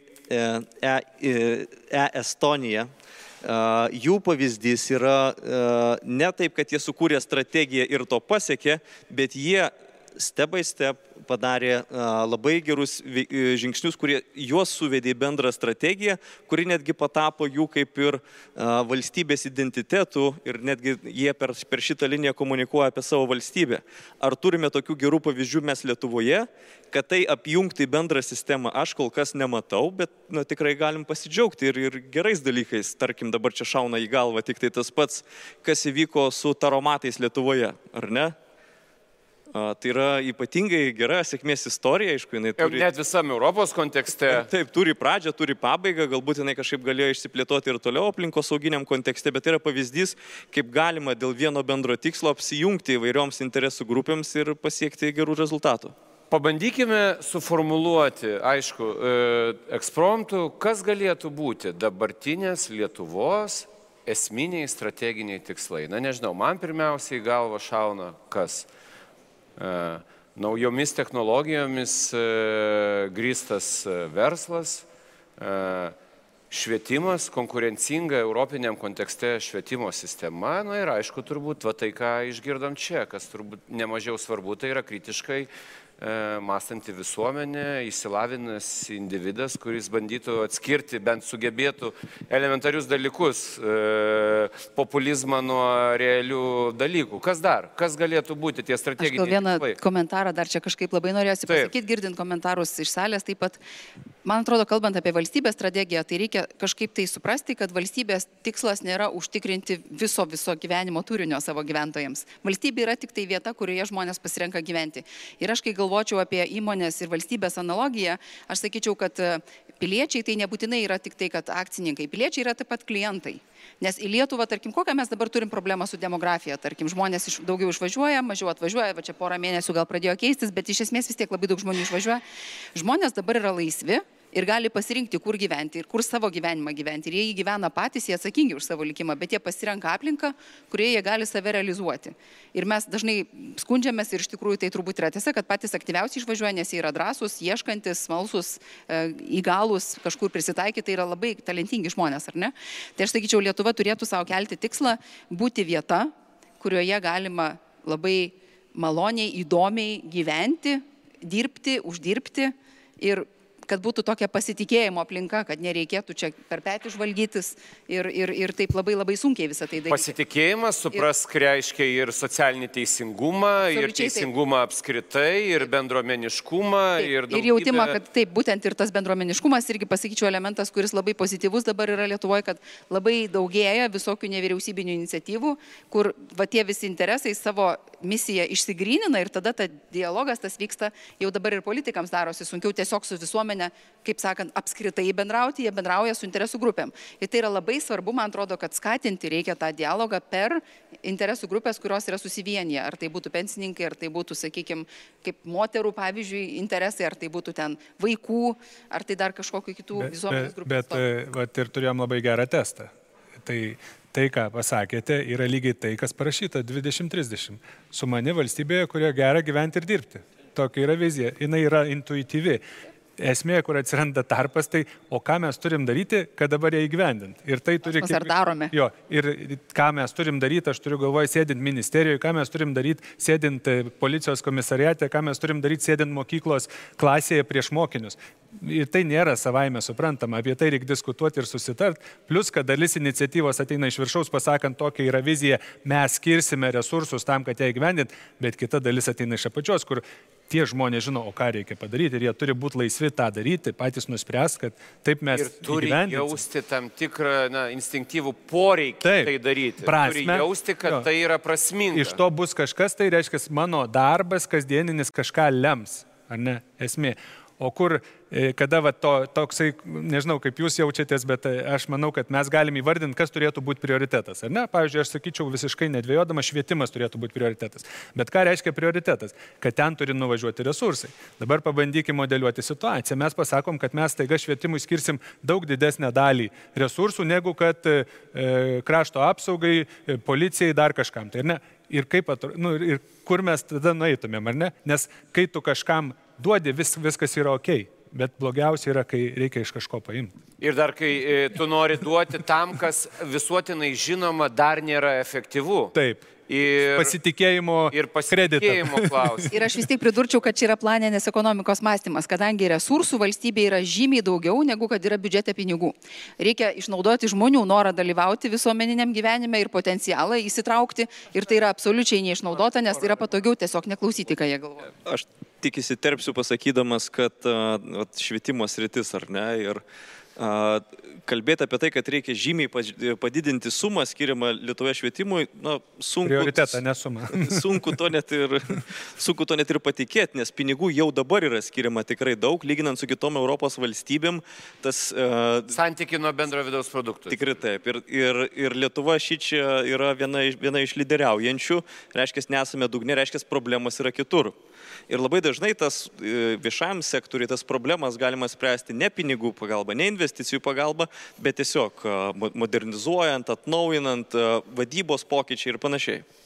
E-Estonija. Jų pavyzdys yra ne taip, kad jie sukūrė strategiją ir to pasiekė, bet jie step by step padarė labai gerus žingsnius, kurie juos suvedė į bendrą strategiją, kuri netgi patapo jų kaip ir valstybės identitetų ir netgi jie per, per šitą liniją komunikuoja apie savo valstybę. Ar turime tokių gerų pavyzdžių mes Lietuvoje, kad tai apjungti į bendrą sistemą aš kol kas nematau, bet na, tikrai galim pasidžiaugti ir, ir gerais dalykais. Tarkim, dabar čia šauna į galvą tik tai tas pats, kas įvyko su taromatais Lietuvoje, ar ne? Tai yra ypatingai gera sėkmės istorija, aišku, jinai turi... Net visam Europos kontekste. Taip, turi pradžią, turi pabaigą, galbūt jinai kažkaip galėjo išsiplėtoti ir toliau aplinkosauginiam kontekste, bet tai yra pavyzdys, kaip galima dėl vieno bendro tikslo apsijungti įvairioms interesų grupėms ir pasiekti gerų rezultatų. Pabandykime suformuluoti, aišku, ekspromtų, kas galėtų būti dabartinės Lietuvos esminiai strateginiai tikslai. Na, nežinau, man pirmiausiai į galvą šauna kas? Naujomis technologijomis grįstas verslas, švietimas, konkurencinga europiniam kontekste švietimo sistema, na ir aišku, turbūt, va tai, ką išgirdom čia, kas turbūt nemažiau svarbu, tai yra kritiškai mąstanti visuomenė, įsilavinęs individas, kuris bandytų atskirti, bent sugebėtų elementarius dalykus, populizmą nuo realių dalykų. Kas dar? Kas galėtų būti tie strateginiai tikslai? Aš gal vieną komentarą dar čia kažkaip labai norėsiu pasakyti, girdint komentarus iš salės, taip pat, man atrodo, kalbant apie valstybės strategiją, tai reikia kažkaip tai suprasti, kad valstybės tikslas nėra užtikrinti viso, viso gyvenimo turinio savo gyventojams. Valstybė yra tik tai vieta, kurioje žmonės pasirenka gyventi. Ir aš kai galvočiau apie įmonės ir valstybės analogiją, aš sakyčiau, kad piliečiai tai nebūtinai yra tik tai, kad akcininkai. Piliečiai yra taip pat klientai. Nes į Lietuvą, tarkim, kokią mes dabar turim problemą su demografija, tarkim, žmonės iš, daugiau išvažiuoja, mažiau atvažiuoja, va čia porą mėnesių gal pradėjo keistis, bet iš esmės vis tiek labai daug žmonių išvažiuoja. Žmonės dabar yra laisvi ir gali pasirinkti, kur gyventi ir kur savo gyvenimą gyventi. Ir jie jį gyvena patys, jie atsakingi už savo likimą, bet jie pasirenka aplinką, kurioje jie gali save realizuoti. Ir mes dažnai skundžiamės ir iš tikrųjų tai turbūt yra tiesa, kad patys aktyviausiai išvažiuoja, nes jie yra drąsūs, ieškantis, smalsus, įgalus, kažkur prisitaikyti, tai yra labai talentingi žmonės, ar ne? Tai aš sakyčiau, Lietuva turėtų savo kelti tikslą būti vieta, kurioje galima labai maloniai, įdomiai gyventi, dirbti, uždirbti ir kad būtų tokia pasitikėjimo aplinka, kad nereikėtų čia per petį žvalgytis ir, ir, ir taip labai labai sunkiai visą tai daryti. Pasitikėjimas, suprask, reiškia ir socialinį teisingumą, ir teisingumą taip. Apskritai, ir bendruomeniškumą. Taip, ir, daugybę... ir jautimą, kad taip, būtent ir tas bendruomeniškumas, irgi pasakyčiau elementas, kuris labai pozityvus dabar yra Lietuvoje, kad labai daugėja visokių nevyriausybinių iniciatyvų, kur va, tie visi interesai savo misiją išsigrynina ir tada ta dialogas tas vyksta, jau dabar ir politikams darosi sunkiau tiesiog su visuomenė, kaip sakant, apskritai bendrauti, jie bendrauja su interesų grupėm. Ir tai yra labai svarbu, man atrodo, kad skatinti reikia tą dialogą per interesų grupės, kurios yra susivienyje. Ar tai būtų pensininkai, ar tai būtų, sakykime, kaip moterų, pavyzdžiui, interesai, ar tai būtų ten vaikų, ar tai dar kažkokiu kitų visuomenės grupės. Bet, bet vat, ir turėjom labai gerą testą. Tai tai, ką pasakėte, yra lygiai tai, kas parašyta dvidešimt trisdešimt. Su mani valstybėje, kurioje gera gyventi ir dirbti. Tokia yra vizija. Jis yra intuityvi. Esmė, kur atsiranda tarpas, tai o ką mes turim daryti, kad dabar ją įgyvendinti. Ir tai turi... Ar darome? Jo, ir ką mes turim daryti, aš turiu galvoje sėdint ministerijoje, ką mes turim daryti sėdint policijos komisariate, ką mes turim daryti sėdint mokyklos klasėje prieš mokinius. Ir tai nėra savaime suprantama, apie tai reikia diskutuoti ir susitart. Plus, kad dalis iniciatyvos ateina iš viršaus, pasakant, tokia yra vizija, mes skirsime resursus tam, kad ją įgyvendint, bet kita dalis ateina iš apačios, kur tie žmonės žino, o ką reikia padaryti ir jie turi būti laisvi tą daryti, patys nuspręs, kad taip mes ir turi jausti tam tikrą na, instinktyvų poreikį taip, tai daryti. Prasme, turi jausti, kad jo, tai yra prasminga. Iš to bus kažkas, tai reiškia, mano darbas kasdieninis kažką lems, ar ne, esmė. O kur, kada va, to, toksai, nežinau, kaip jūs jaučiatės, bet aš manau, kad mes galim įvardinti, kas turėtų būti prioritetas. Ar ne? Pavyzdžiui, aš sakyčiau visiškai nedvėjodama, švietimas turėtų būti prioritetas. Bet ką reiškia prioritetas? Kad ten turi nuvažiuoti resursai. Dabar pabandykime modeliuoti situaciją. Mes pasakom, kad mes taiga švietimui skirsim daug didesnę dalį resursų, negu kad e, krašto apsaugai, policijai, dar kažkam. Tai, ne? Ir, kaip atro, nu, ir kur mes tada nueitumėm, ar ne? Nes kai tu kažkam duodi, vis, viskas yra ok, bet blogiausia yra, kai reikia iš kažko paimti. Ir dar kai e, tu nori duoti tam, kas visuotinai žinoma, dar nėra efektyvu. Taip. Ir pasitikėjimo, ir pasitikėjimo klausimas. Ir aš vis tik pridurčiau, kad čia yra planinės ekonomikos mąstymas, kadangi resursų valstybėje yra žymiai daugiau, negu kad yra biudžete pinigų. Reikia išnaudoti žmonių norą dalyvauti visuomeniniam gyvenime ir potencialą įsitraukti. Ir tai yra absoliučiai neišnaudota, nes tai yra patogiau tiesiog neklausyti, ką jie galvoja. Aš tik įsiterpsiu pasakydamas, kad uh, švietimo sritis, ar ne? Ir uh, kalbėti apie tai, kad reikia žymiai padidinti sumą skiriamą Lietuvoje švietimui, na, sunku, prioritetą, ne sumą. sunku, to net ir, sunku to net ir patikėti, nes pinigų jau dabar yra skiriama tikrai daug, lyginant su kitom Europos valstybėm. Tas, uh, Santykiai nuo bendro vidaus produktų. Tikrai taip. Ir, ir, ir Lietuva šičia yra viena iš, viena iš lyderiaujančių, reiškia, nesame dugne, reiškia, problemos yra kitur. Ir labai dažnai tas viešajam sektoriui tas problemas galima spręsti ne pinigų pagalba, ne investicijų pagalba, bet tiesiog modernizuojant, atnaujinant, vadybos pokyčiai ir panašiai.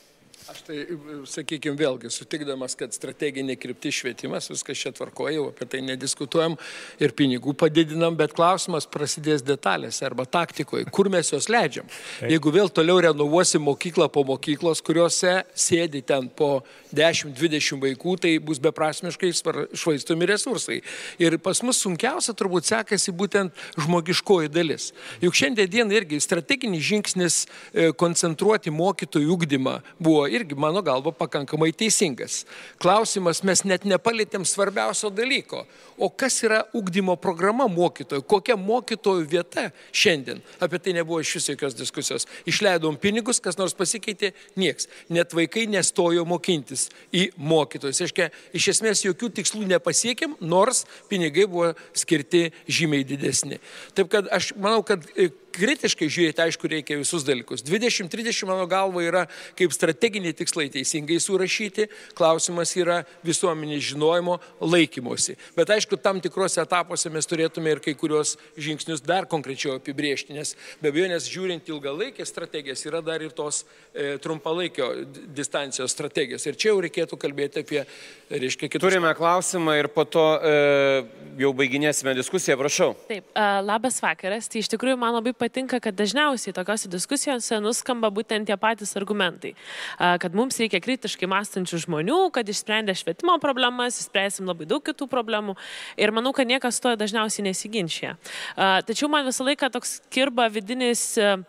Aš tai, sakykime, vėlgi sutikdamas, kad strateginė kryptis švietimas, viskas čia tvarkoja, jau apie tai nediskutuojam ir pinigų padidinam, bet klausimas prasidės detalėse arba taktikoje, kur mes juos leidžiam. Taip. Jeigu vėl toliau renovuosim mokyklą po mokyklos, kuriuose sėdi ten po dešimt dvidešimt vaikų, tai bus beprasmiškai švaistomi resursai. Ir pas mus sunkiausia turbūt sekasi būtent žmogiškoji dalis. Juk šiandien dieną irgi strateginis žingsnis koncentruoti mokytojų ugdymą buvo irgi, mano galva, pakankamai teisingas. Klausimas, mes net nepalėtėm svarbiausio dalyko. O kas yra ugdymo programa mokytojų? Kokia mokytojų vieta šiandien? Apie tai nebuvo iš vis jokios diskusijos. Išleidom pinigus, kas nors pasikeitė, nieks. Net vaikai nestojo mokintis į mokytojus. Aiškia, iš esmės jokių tikslų nepasiekėm, nors pinigai buvo skirti žymiai didesni. Taip kad aš manau, kad kritiškai žiūrėti, aišku, reikia visus dalykus. dvidešimt trisdešimt, mano galva, yra kaip strateginiai tikslai teisingai surašyti. Klausimas yra visuomenės žinojimo laikymosi. Bet aišku, tam tikrose etapuose mes turėtume ir kai kurios žingsnius dar konkrečiau apibriežti, nes be abejo, nes žiūrint ilgalaikės strategijas, yra dar ir tos e, trumpalaikio distancijos strategijos. Ir čia jau reikėtų kalbėti apie, reiškia, kitus. Turime klausimą ir po to e, jau baiginėsime diskusiją, prašau. Taip, labas vakaras. Tai iš tikrųjų man labai patinka, kad dažniausiai tokiose diskusijose nuskamba būtent tie patys argumentai, kad mums reikia kritiškai mąstančių žmonių, kad išsprendę švietimo problemas, išspręsim labai daug kitų problemų ir manau, kad niekas to dažniausiai nesiginčia. Tačiau man visą laiką toks kirba vidinis,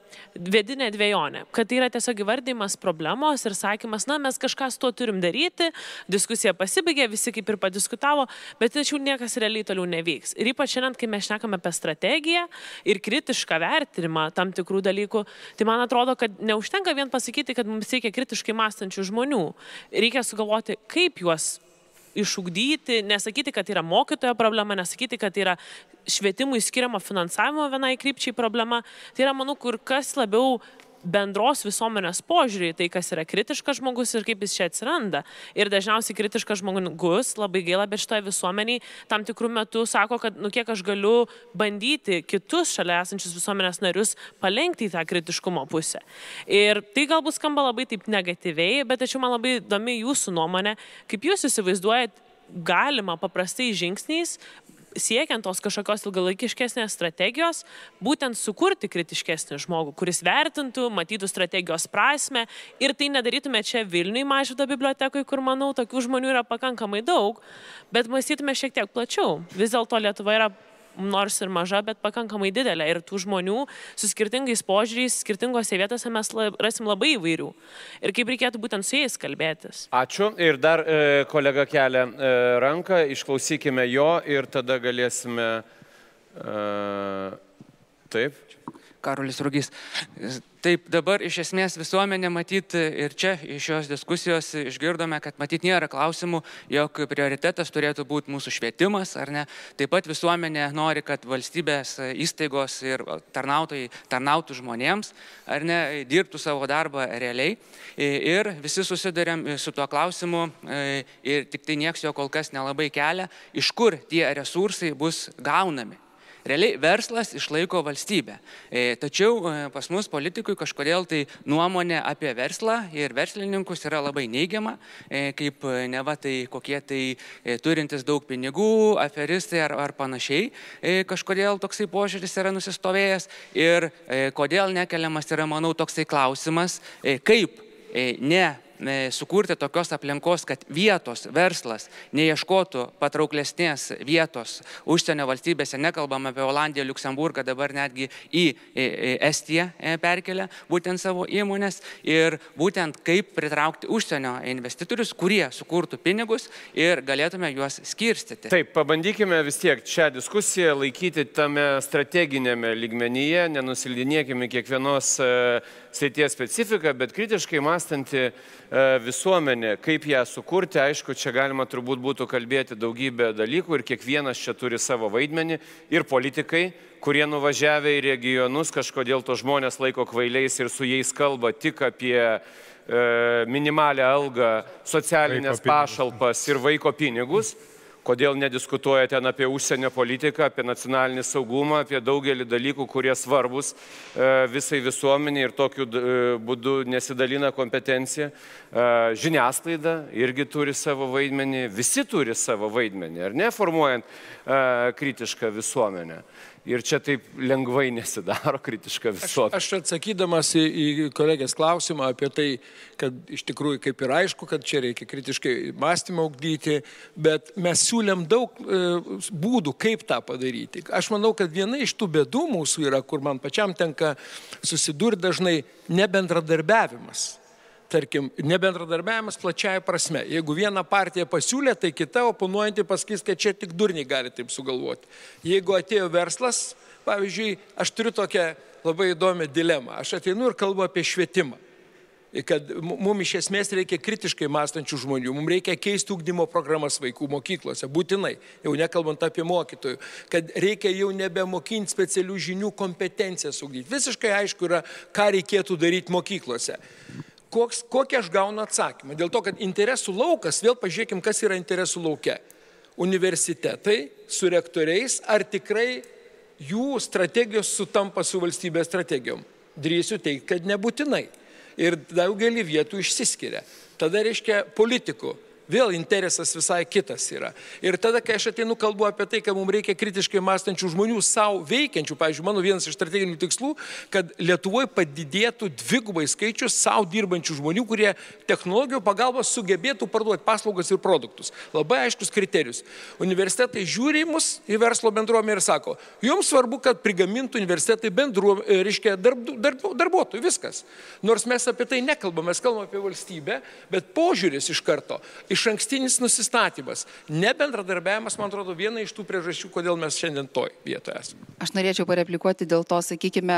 vidinė dvejonė, kad tai yra tiesiog įvardymas problemos ir sakymas, na, mes kažką su tuo turim daryti, diskusija pasibaigė, visi kaip ir padiskutavo, bet tačiau niekas realiai toliau nevyks. Ir ypač šiandien, kai mes šnekame apie strategiją ir kritišką vertinimą tam tikrų dalykų, tai man atrodo, kad neužtenka vien pasakyti, kad mums reikia kritiškai mąstančių žmonių. Reikia sugalvoti, kaip juos išugdyti, nesakyti, kad yra mokytojo problema, nesakyti, kad yra švietimui skiriamo finansavimo vienai krypčiai problema. Tai yra, manau, kur kas labiau bendros visuomenės požiūrį, tai kas yra kritiškas žmogus ir kaip jis čia atsiranda. Ir dažniausiai kritiškas žmogus, labai gaila, bet šitoje visuomeniai tam tikrų metų sako, kad nu kiek aš galiu bandyti kitus šalia esančius visuomenės narius palenkti į tą kritiškumo pusę. Ir tai galbūt skamba labai taip negatyviai, bet tačiau man labai įdomi jūsų nuomonė, kaip jūs įsivaizduojat galima paprastai žingsniais siekiant tos kažkokios ilgalaikiškesnės strategijos, būtent sukurti kritiškesnį žmogų, kuris vertintų, matytų strategijos prasme ir tai nedarytume čia Vilniui Mažvydo bibliotekui, kur, manau, tokių žmonių yra pakankamai daug, bet mąstytume šiek tiek plačiau. Vis dėlto Lietuva yra nors ir maža, bet pakankamai didelė ir tų žmonių su skirtingais požiūriais, skirtingose vietose mes rasim labai įvairių. Ir kaip reikėtų būtent su jais kalbėtis. Ačiū. Ir dar e, kolega kelia e, ranką, išklausykime jo ir tada galėsime... E, taip. Karolis Rugys. Taip, dabar iš esmės visuomenė matyt ir čia iš šios diskusijos išgirdome, kad matyt nėra klausimų, jog prioritetas turėtų būti mūsų švietimas, ar ne. Taip pat visuomenė nori, kad valstybės įstaigos ir tarnautojai tarnautų žmonėms, ar ne, dirbtų savo darbą realiai. Ir visi susidurėm su tuo klausimu ir tik tai nieks jo kol kas nelabai kelia, iš kur tie resursai bus gaunami. Realiai verslas išlaiko valstybę. E, tačiau e, pas mus politikui kažkodėl tai nuomonė apie verslą ir verslininkus yra labai neigiama, e, kaip e, neva tai kokie tai e, turintis daug pinigų, aferistai ar, ar panašiai. E, kažkodėl toksai požiūris yra nusistovėjęs ir e, kodėl nekeliamas yra, manau, toksai klausimas, e, kaip e, ne sukurti tokios aplinkos, kad vietos verslas neieškotų patrauklesnės vietos užsienio valstybėse, nekalbam apie Olandiją, Liuksemburgą, dabar netgi į Estiją perkelia būtent savo įmonės ir būtent kaip pritraukti užsienio investitorius, kurie sukurtų pinigus ir galėtume juos skirstyti. Taip, pabandykime vis tiek šią diskusiją laikyti tame strateginėme lygmenyje, nenusildinėkime kiekvienos srities specifiką, bet kritiškai mąstanti visuomenė, kaip ją sukurti, aišku, čia galima turbūt būtų kalbėti daugybę dalykų ir kiekvienas čia turi savo vaidmenį ir politikai, kurie nuvažiavę į regionus kažkodėl to žmonės laiko kvailiais ir su jais kalba tik apie e, minimalią algą, socialinės pašalpas ir vaiko pinigus, Kodėl nediskutuoja ten apie užsienio politiką, apie nacionalinį saugumą, apie daugelį dalykų, kurie svarbus visai visuomeniai ir tokiu būdu nesidalina kompetencija. Žiniasklaida irgi turi savo vaidmenį, visi turi savo vaidmenį, ar ne, formuojant kritišką visuomenę. Ir čia taip lengvai nesidaro kritiška visuomenė. Aš, aš atsakydamas į, į kolegės klausimą apie tai, kad iš tikrųjų kaip ir aišku, kad čia reikia kritiškai mąstymą ugdyti, bet mes siūlėm daug e, būdų, kaip tą padaryti. Aš manau, kad viena iš tų bėdų mūsų yra, kur man pačiam tenka susidurti dažnai, nebendradarbiavimas. Tarkim, nebendradarbiavimas plačiaja prasme. Jeigu vieną partiją pasiūlė, tai kita oponuojanti pasakys, kad čia tik durniai gali taip sugalvoti. Jeigu atėjo verslas, pavyzdžiui, aš turiu tokią labai įdomią dilemą. Aš ateinu ir kalbu apie švietimą. Kad mums iš esmės reikia kritiškai mąstančių žmonių, mums reikia keisti ugdymo programas vaikų mokyklose, būtinai, jau nekalbant apie mokytojų, kad reikia jau nebemokinti specialių žinių kompetencijas ugdyti. Visiškai aišku yra, ką reikėtų daryti mokyklose. Koks, kokį aš gaunu atsakymą? Dėl to, kad interesų laukas, vėl pažiūrėkim, kas yra interesų lauke. Universitetai su rektoriais, ar tikrai jų strategijos sutampa su valstybės strategijom? Drįsiu teikti, kad nebūtinai. Ir daugelį vietų išsiskiria. Tada reiškia politikų. Vėl interesas visai kitas yra. Ir tada, kai aš ateinu kalbu apie tai, kad mums reikia kritiškai mąstančių žmonių savo veikiančių, pavyzdžiui, mano vienas iš strateginių tikslų, kad Lietuvoje padidėtų dvigubai skaičius savo dirbančių žmonių, kurie technologijų pagalbos sugebėtų parduoti paslaugas ir produktus. Labai aiškus kriterijus. Universitetai žiūri mus į verslo bendruomenę ir sako, jums svarbu, kad prigamintų universitetai bendru, reiškia, darb, darb, darbuotojų, viskas. Nors mes apie tai nekalbame, mes kalbame apie valstybę, bet požiūris iš karto. Iš ankstinis nusistatymas, nebendradarbiavimas, man atrodo, viena iš tų priežasčių, kodėl mes šiandien toj vietoje esame. Aš norėčiau pareplikuoti dėl to, sakykime,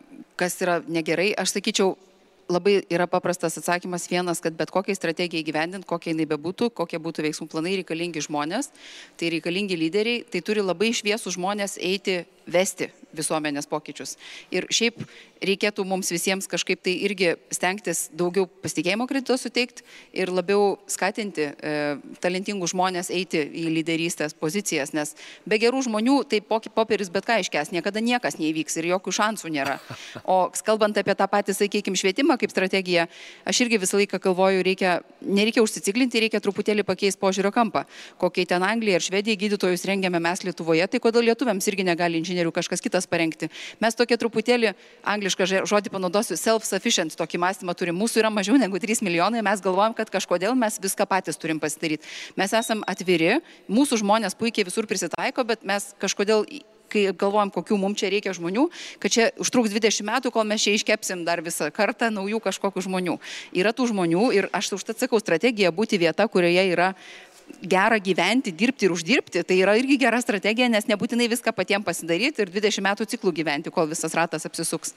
kas yra negerai. Aš sakyčiau, labai yra paprastas atsakymas vienas, kad bet kokiai strategijai gyvendint, kokia jinai bebūtų, kokie būtų veiksmų planai, reikalingi žmonės, tai reikalingi lyderiai, tai turi labai šviesų žmonės eiti, vesti visuomenės pokyčius. Ir šiaip reikėtų mums visiems kažkaip tai irgi stengtis daugiau pasitikėjimo kredito suteikti ir labiau skatinti e, talentingų žmonės eiti į lyderystės pozicijas, nes be gerų žmonių tai popieris bet ką iškės, niekada niekas neįvyks ir jokių šansų nėra. O kalbant apie tą patį, sakykime, švietimą kaip strategiją, aš irgi visą laiką galvoju, reikia, nereikia užsiciklinti, reikia truputėlį pakeisti požiūrio kampą. Kokiai ten Anglija ir Švedija gydytojus rengiame mes Lietuvoje, tai kodėl lietuviams irgi negali inžinierių kažkas kitas parengti. Mes tokie truputėlį, anglišką žodį panaudosiu, self-sufficient tokį mąstymą turim. Mūsų yra mažiau negu trys milijonai, mes galvojam, kad kažkodėl mes viską patys turim pasidaryti. Mes esam atviri, mūsų žmonės puikiai visur prisitaiko, bet mes kažkodėl, kai galvojam, kokių mums čia reikia žmonių, kad čia užtruks dvidešimt metų, kol mes čia iškepsim dar visą kartą naujų kažkokių žmonių. Yra tų žmonių ir aš užtat sakau, strategija būti vieta, kurioje yra gera gyventi, dirbti ir uždirbti, tai yra irgi gera strategija, nes nebūtinai viską patiems pasidaryti ir dvidešimt metų ciklų gyventi, kol visas ratas apsisuks.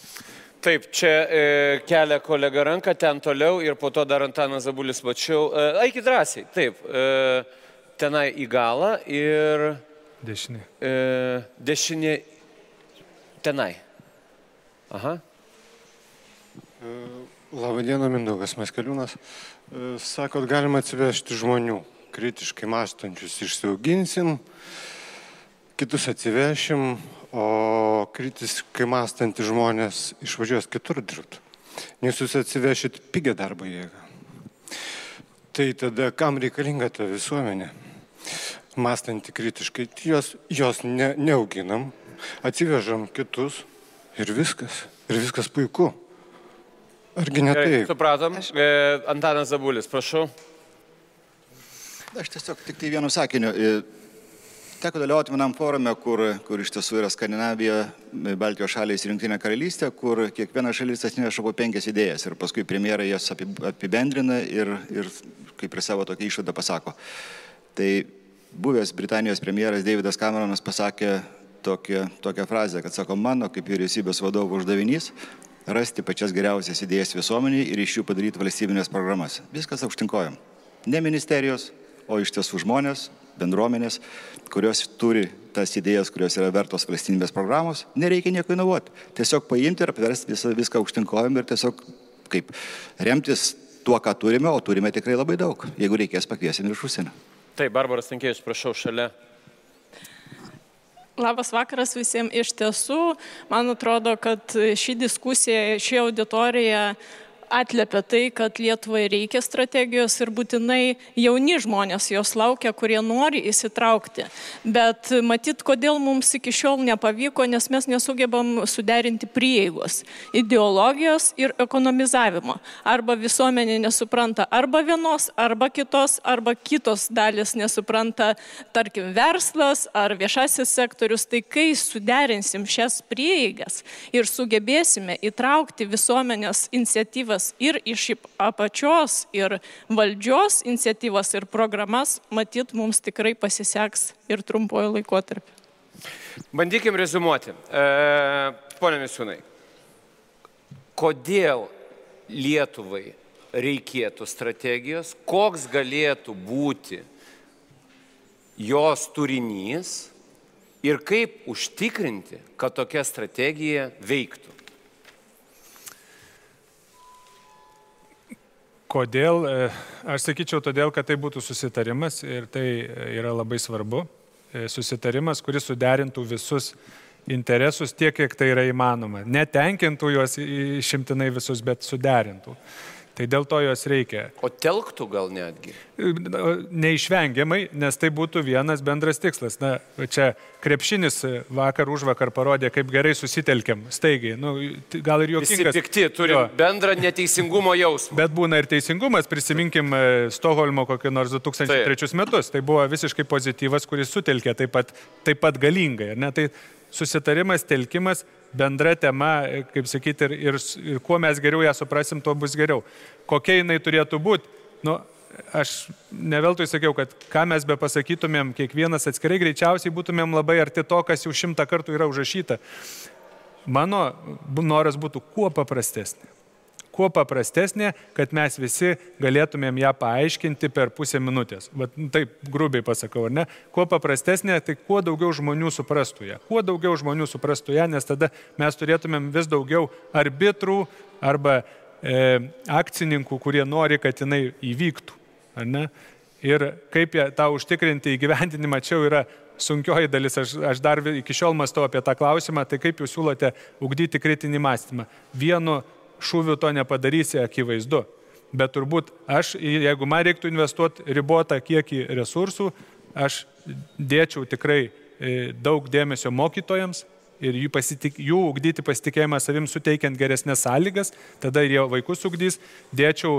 Taip, čia e, kelia kolega ranką, ten toliau ir po to dar Antanas Zabulis mačiau. E, Eikit drąsiai, taip, e, tenai į galą ir... Dešinė. E, dešinė tenai. Aha. Labadiena, Mindaugas Maskaliūnas. Sakot, galima atsivežti žmonių, kritiškai mąstančius išsiauginsim, kitus atsivešim, o kritiškai mąstantys žmonės išvažiuos kitur dirbti. Nes jūs atsivešit pigią darbo jėgą. Tai tada kam reikalinga ta visuomenė? Mąstanti kritiškai, jos, jos ne, neauginam, atsivežam kitus ir viskas. Ir viskas puiku. Argi ne taip? Supratom. E, Antanas Zabulis, prašau. Aš tiesiog tik tai vienu sakiniu. Teko dalyvauti vienam forume, kur, kur iš tiesų yra Skandinavija, Baltijos šalys ir Jungtinė karalystė, kur kiekviena šalis atneša po penkias idėjas ir paskui premjerai jas apibendrina ir, ir kaip ir savo tokią išvadą pasako. Tai buvęs Britanijos premjeras Davidas Cameronas pasakė tokią, tokią frazę, kad sako, mano kaip vyriausybės vadovo uždavinys rasti pačias geriausias idėjas visuomeniai ir iš jų padaryti valstybinės programas. Viskas aukštinkojam. Ne ministerijos, o iš tiesų žmonės, bendruomenės, kurios turi tas idėjas, kurios yra vertos valstybės programos, nereikia nieko inovuoti. Tiesiog paimti ir apversti visą, viską aukštinkojam ir tiesiog kaip remtis tuo, ką turime, o turime tikrai labai daug. Jeigu reikės, pakviesim ir iš užsienio. Taip, Barbaras Tankėjus, prašau, šalia. Labas vakaras visiems. Iš tiesų, man atrodo, kad ši diskusija, ši auditorija atliepia tai, kad Lietuvai reikia strategijos ir būtinai jauni žmonės jos laukia, kurie nori įsitraukti. Bet matyt, kodėl mums iki šiol nepavyko, nes mes nesugebam suderinti prieigos, ideologijos ir ekonomizavimo. Arba visuomenė nesupranta arba vienos, arba kitos, arba kitos dalis nesupranta, tarkim, verslas ar viešasis sektorius. Tai kai suderinsim šias prieigas ir sugebėsime įtraukti visuomenės iniciatyvas ir iš apačios, ir valdžios iniciatyvas ir programas, matyt, mums tikrai pasiseks ir trumpuoju laikotarpiu. Bandykim rezumuoti. E, Pone Misiūnai, kodėl Lietuvai reikėtų strategijos, koks galėtų būti jos turinys ir kaip užtikrinti, kad tokia strategija veiktų? Kodėl? Aš sakyčiau, todėl, kad tai būtų susitarimas ir tai yra labai svarbu. Susitarimas, kuris suderintų visus interesus tiek, kiek tai yra įmanoma. Netenkintų juos išimtinai visus, bet suderintų. Tai dėl to jos reikia. O telktų gal netgi? Neišvengiamai, nes tai būtų vienas bendras tikslas. Na, čia krepšinis vakar už vakar parodė, kaip gerai susitelkiam, staigiai. Nu, gal ir juokingas. Visi pikti, turi bendrą neteisingumo jausmą. Bet būna ir teisingumas, prisiminkim Stokholmo kokį nors du tūkstančiai trečius metus. Tai buvo visiškai pozityvas, kuris sutelkė taip pat, taip pat galingai. Ne? Tai susitarimas, telkimas, bendra tema, kaip sakyti, ir, ir, ir kuo mes geriau ją suprasim, tuo bus geriau. Kokia jinai turėtų būti? Nu, aš ne veltui sakiau, kad ką mes be pasakytumėm, kiekvienas atskirai greičiausiai būtumėm labai arti to, kas jau šimtą kartų yra užrašyta. Mano noras būtų kuo paprastesnė. Kuo paprastesnė, kad mes visi galėtumėm ją paaiškinti per pusę minutės. Vat, taip grubiai pasakau, ar ne? Kuo paprastesnė, tai kuo daugiau žmonių suprastų ją. Kuo daugiau žmonių suprastų ją, nes tada mes turėtumėm vis daugiau arbitrų arba e, akcininkų, kurie nori, kad jinai įvyktų. Ar ne? Ir kaip tą užtikrinti įgyvendinimą, čia yra sunkioji dalis. Aš, aš dar iki šiol mąstau apie tą klausimą, tai kaip jūs siūlote ugdyti kritinį mąstymą. Vienu šūvių to nepadarysi, akivaizdu. Bet turbūt aš, jeigu man reiktų investuoti ribotą kiekį resursų, aš dėčiau tikrai daug dėmesio mokytojams ir jų, pasitik, jų ugdyti pasitikėjimą savim suteikiant geresnės sąlygas, tada ir jie vaikus ugdys, dėčiau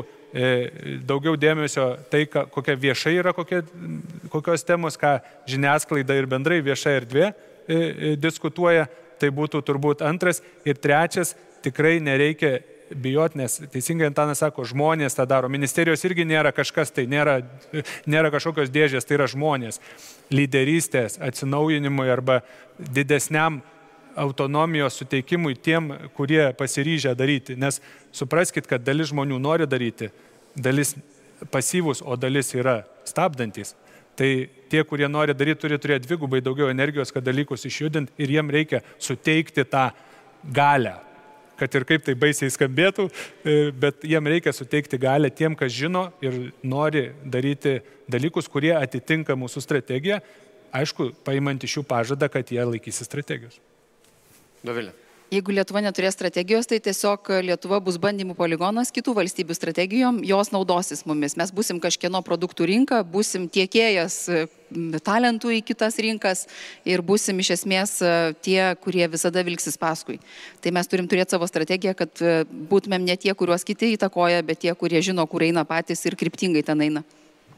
e, daugiau dėmesio tai, ka, kokia viešai yra, kokia, kokios temos, ką žiniasklaida ir bendrai vieša erdvė e, e, diskutuoja, tai būtų turbūt antras. Ir trečias, tikrai nereikia bijoti, nes teisingai Antanas sako, žmonės tą daro. Ministerijos irgi nėra kažkas, tai nėra, nėra kažkokios dėžės, tai yra žmonės. Lyderystės atsinaujinimui arba didesniam autonomijos suteikimui tiem, kurie pasiryžę daryti. Nes supraskit, kad dalis žmonių nori daryti, dalis pasyvus, o dalis yra stabdantis. Tai tie, kurie nori daryti, turi turėti dvigubai daugiau energijos, kad dalykus išjudinti ir jiem reikia suteikti tą galią. Kad ir kaip tai baisiai skambėtų, bet jiem reikia suteikti galę tiem, kas žino ir nori daryti dalykus, kurie atitinka mūsų strategiją, aišku, paimant iš jų pažadą, kad jie laikysi strategijos. Dovilė. Jeigu Lietuva neturės strategijos, tai tiesiog Lietuva bus bandymų poligonas kitų valstybių strategijom, jos naudosis mumis. Mes busim kažkieno produktų rinka, busim tiekėjas talentų į kitas rinkas ir busim iš esmės tie, kurie visada vilksis paskui. Tai mes turim turėti savo strategiją, kad būtumėm ne tie, kuriuos kiti įtakoja, bet tie, kurie žino, kur eina patys ir kryptingai ten eina.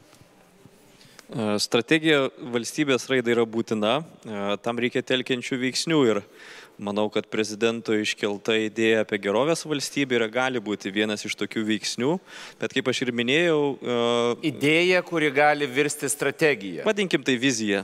Strategija valstybės raidai yra būtina, tam reikia telkiančių veiksnių ir manau, kad prezidento iškelta idėja apie gerovės valstybę yra gali būti vienas iš tokių veiksnių, bet kaip aš ir minėjau... Idėja, kuri gali virsti strategiją. Vadinkim tai viziją.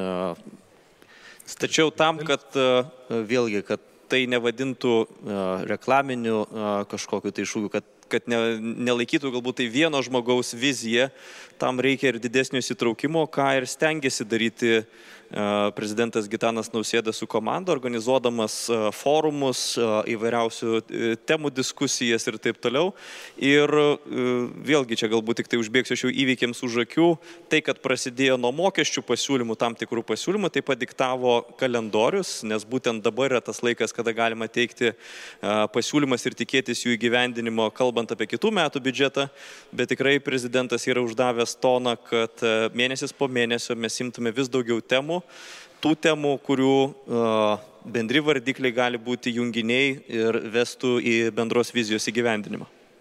Tačiau tam, kad vėlgi, kad tai nevadintų reklaminių kažkokiu tai šūkiu, kad kad ne, nelaikytų galbūt tai vieno žmogaus viziją, tam reikia ir didesnio įsitraukimo, ką ir stengiasi daryti prezidentas Gitanas Nausėda su komanda, organizuodamas forumus, įvairiausių temų diskusijas ir taip toliau. Ir vėlgi čia galbūt tik tai užbėgsiu šių įvykiams už akių. Tai, kad prasidėjo nuo mokesčių pasiūlymų, tam tikrų pasiūlymų, taip pat diktavo kalendorius, nes būtent dabar yra tas laikas, kada galima teikti pasiūlymas ir tikėtis jų įgyvendinimo, kalbant apie kitų metų biudžetą, bet tikrai prezidentas yra uždavęs toną, kad mėnesis po mėnesio mes imtume vis daugiau temų, tų temų, kurių bendri vardikliai gali būti junginiai ir vestų į bendros vizijos įgyvendinimą.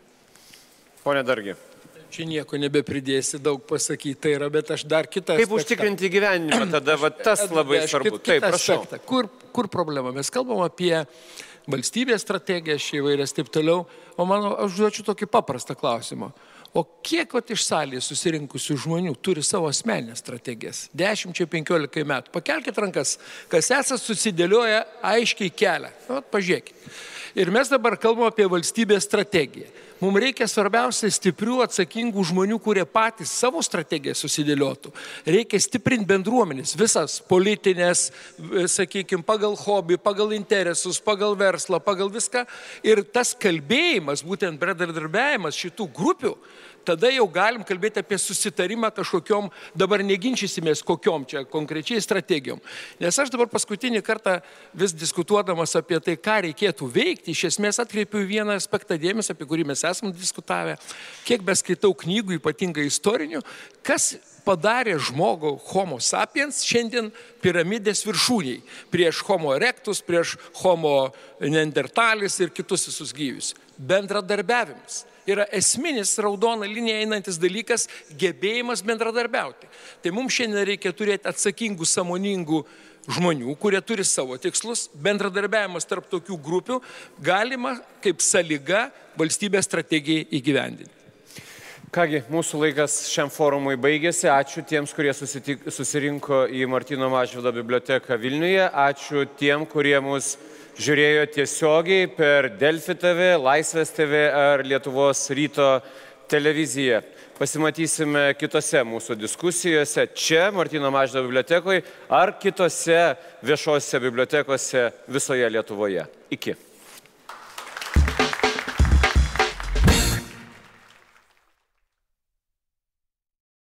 Pone Dargi. Čia nieko nebepridėsi, daug pasakyti, tai yra, bet aš dar kitą aspektą. Kaip užtikrinti gyvenimą, tada va, tas labai svarbu. Taip, prašau. Kur, kur problema? Mes kalbam apie valstybės strategijas, šį įvairias taip toliau, o mano, aš užduočiau tokį paprastą klausimą. O kiek vat, iš salės susirinkusių žmonių turi savo asmeninės strategijas? dešimčiai penkiolikai metų. Pakelkite rankas, kas esat susidėlioję aiškiai kelią. Vat, pažiūrėkit. Ir mes dabar kalbam apie valstybės strategiją. Mums reikia svarbiausia stiprių, atsakingų žmonių, kurie patys savo strategiją susidėliotų. Reikia stiprinti bendruomenės, visas politinės, sakykime, pagal hobį, pagal interesus, pagal verslą, pagal viską. Ir tas kalbėjimas, būtent bendradarbiavimas šitų grupių, tada jau galim kalbėti apie susitarimą kažkokiom, dabar neginčysimės kokiom čia konkrečiai strategijom. Nes aš dabar paskutinį kartą vis diskutuodamas apie tai, ką reikėtų veikti, iš esmės atkreipiu vieną aspektą dėmesį, apie kurį mes esame diskutavę, kiek beskaitau knygų, ypatingai istorinių, kas padarė žmogų Homo sapiens šiandien piramidės viršūniai, prieš Homo erectus, prieš Homo neandertalis ir kitus visus gyvius. Bendradarbiavimas yra esminis raudona linija einantis dalykas, gebėjimas bendradarbiauti. Tai mums šiandien reikia turėti atsakingų, sąmoningų žmonių, kurie turi savo tikslus. Bendradarbiavimas tarp tokių grupių galima kaip sąlyga valstybės strategijai įgyvendinti. Kągi, mūsų laikas šiam forumui baigėsi. Ačiū tiems, kurie susitik, susirinko į Martyno Mažvydo biblioteką Vilniuje. Ačiū tiem, kurie mus žiūrėjo tiesiogiai per Delfi T V, Laisvės T V ar Lietuvos ryto televiziją. Pasimatysime kitose mūsų diskusijose čia, Martyno Mažvydo bibliotekoje, ar kitose viešose bibliotekose visoje Lietuvoje. Iki.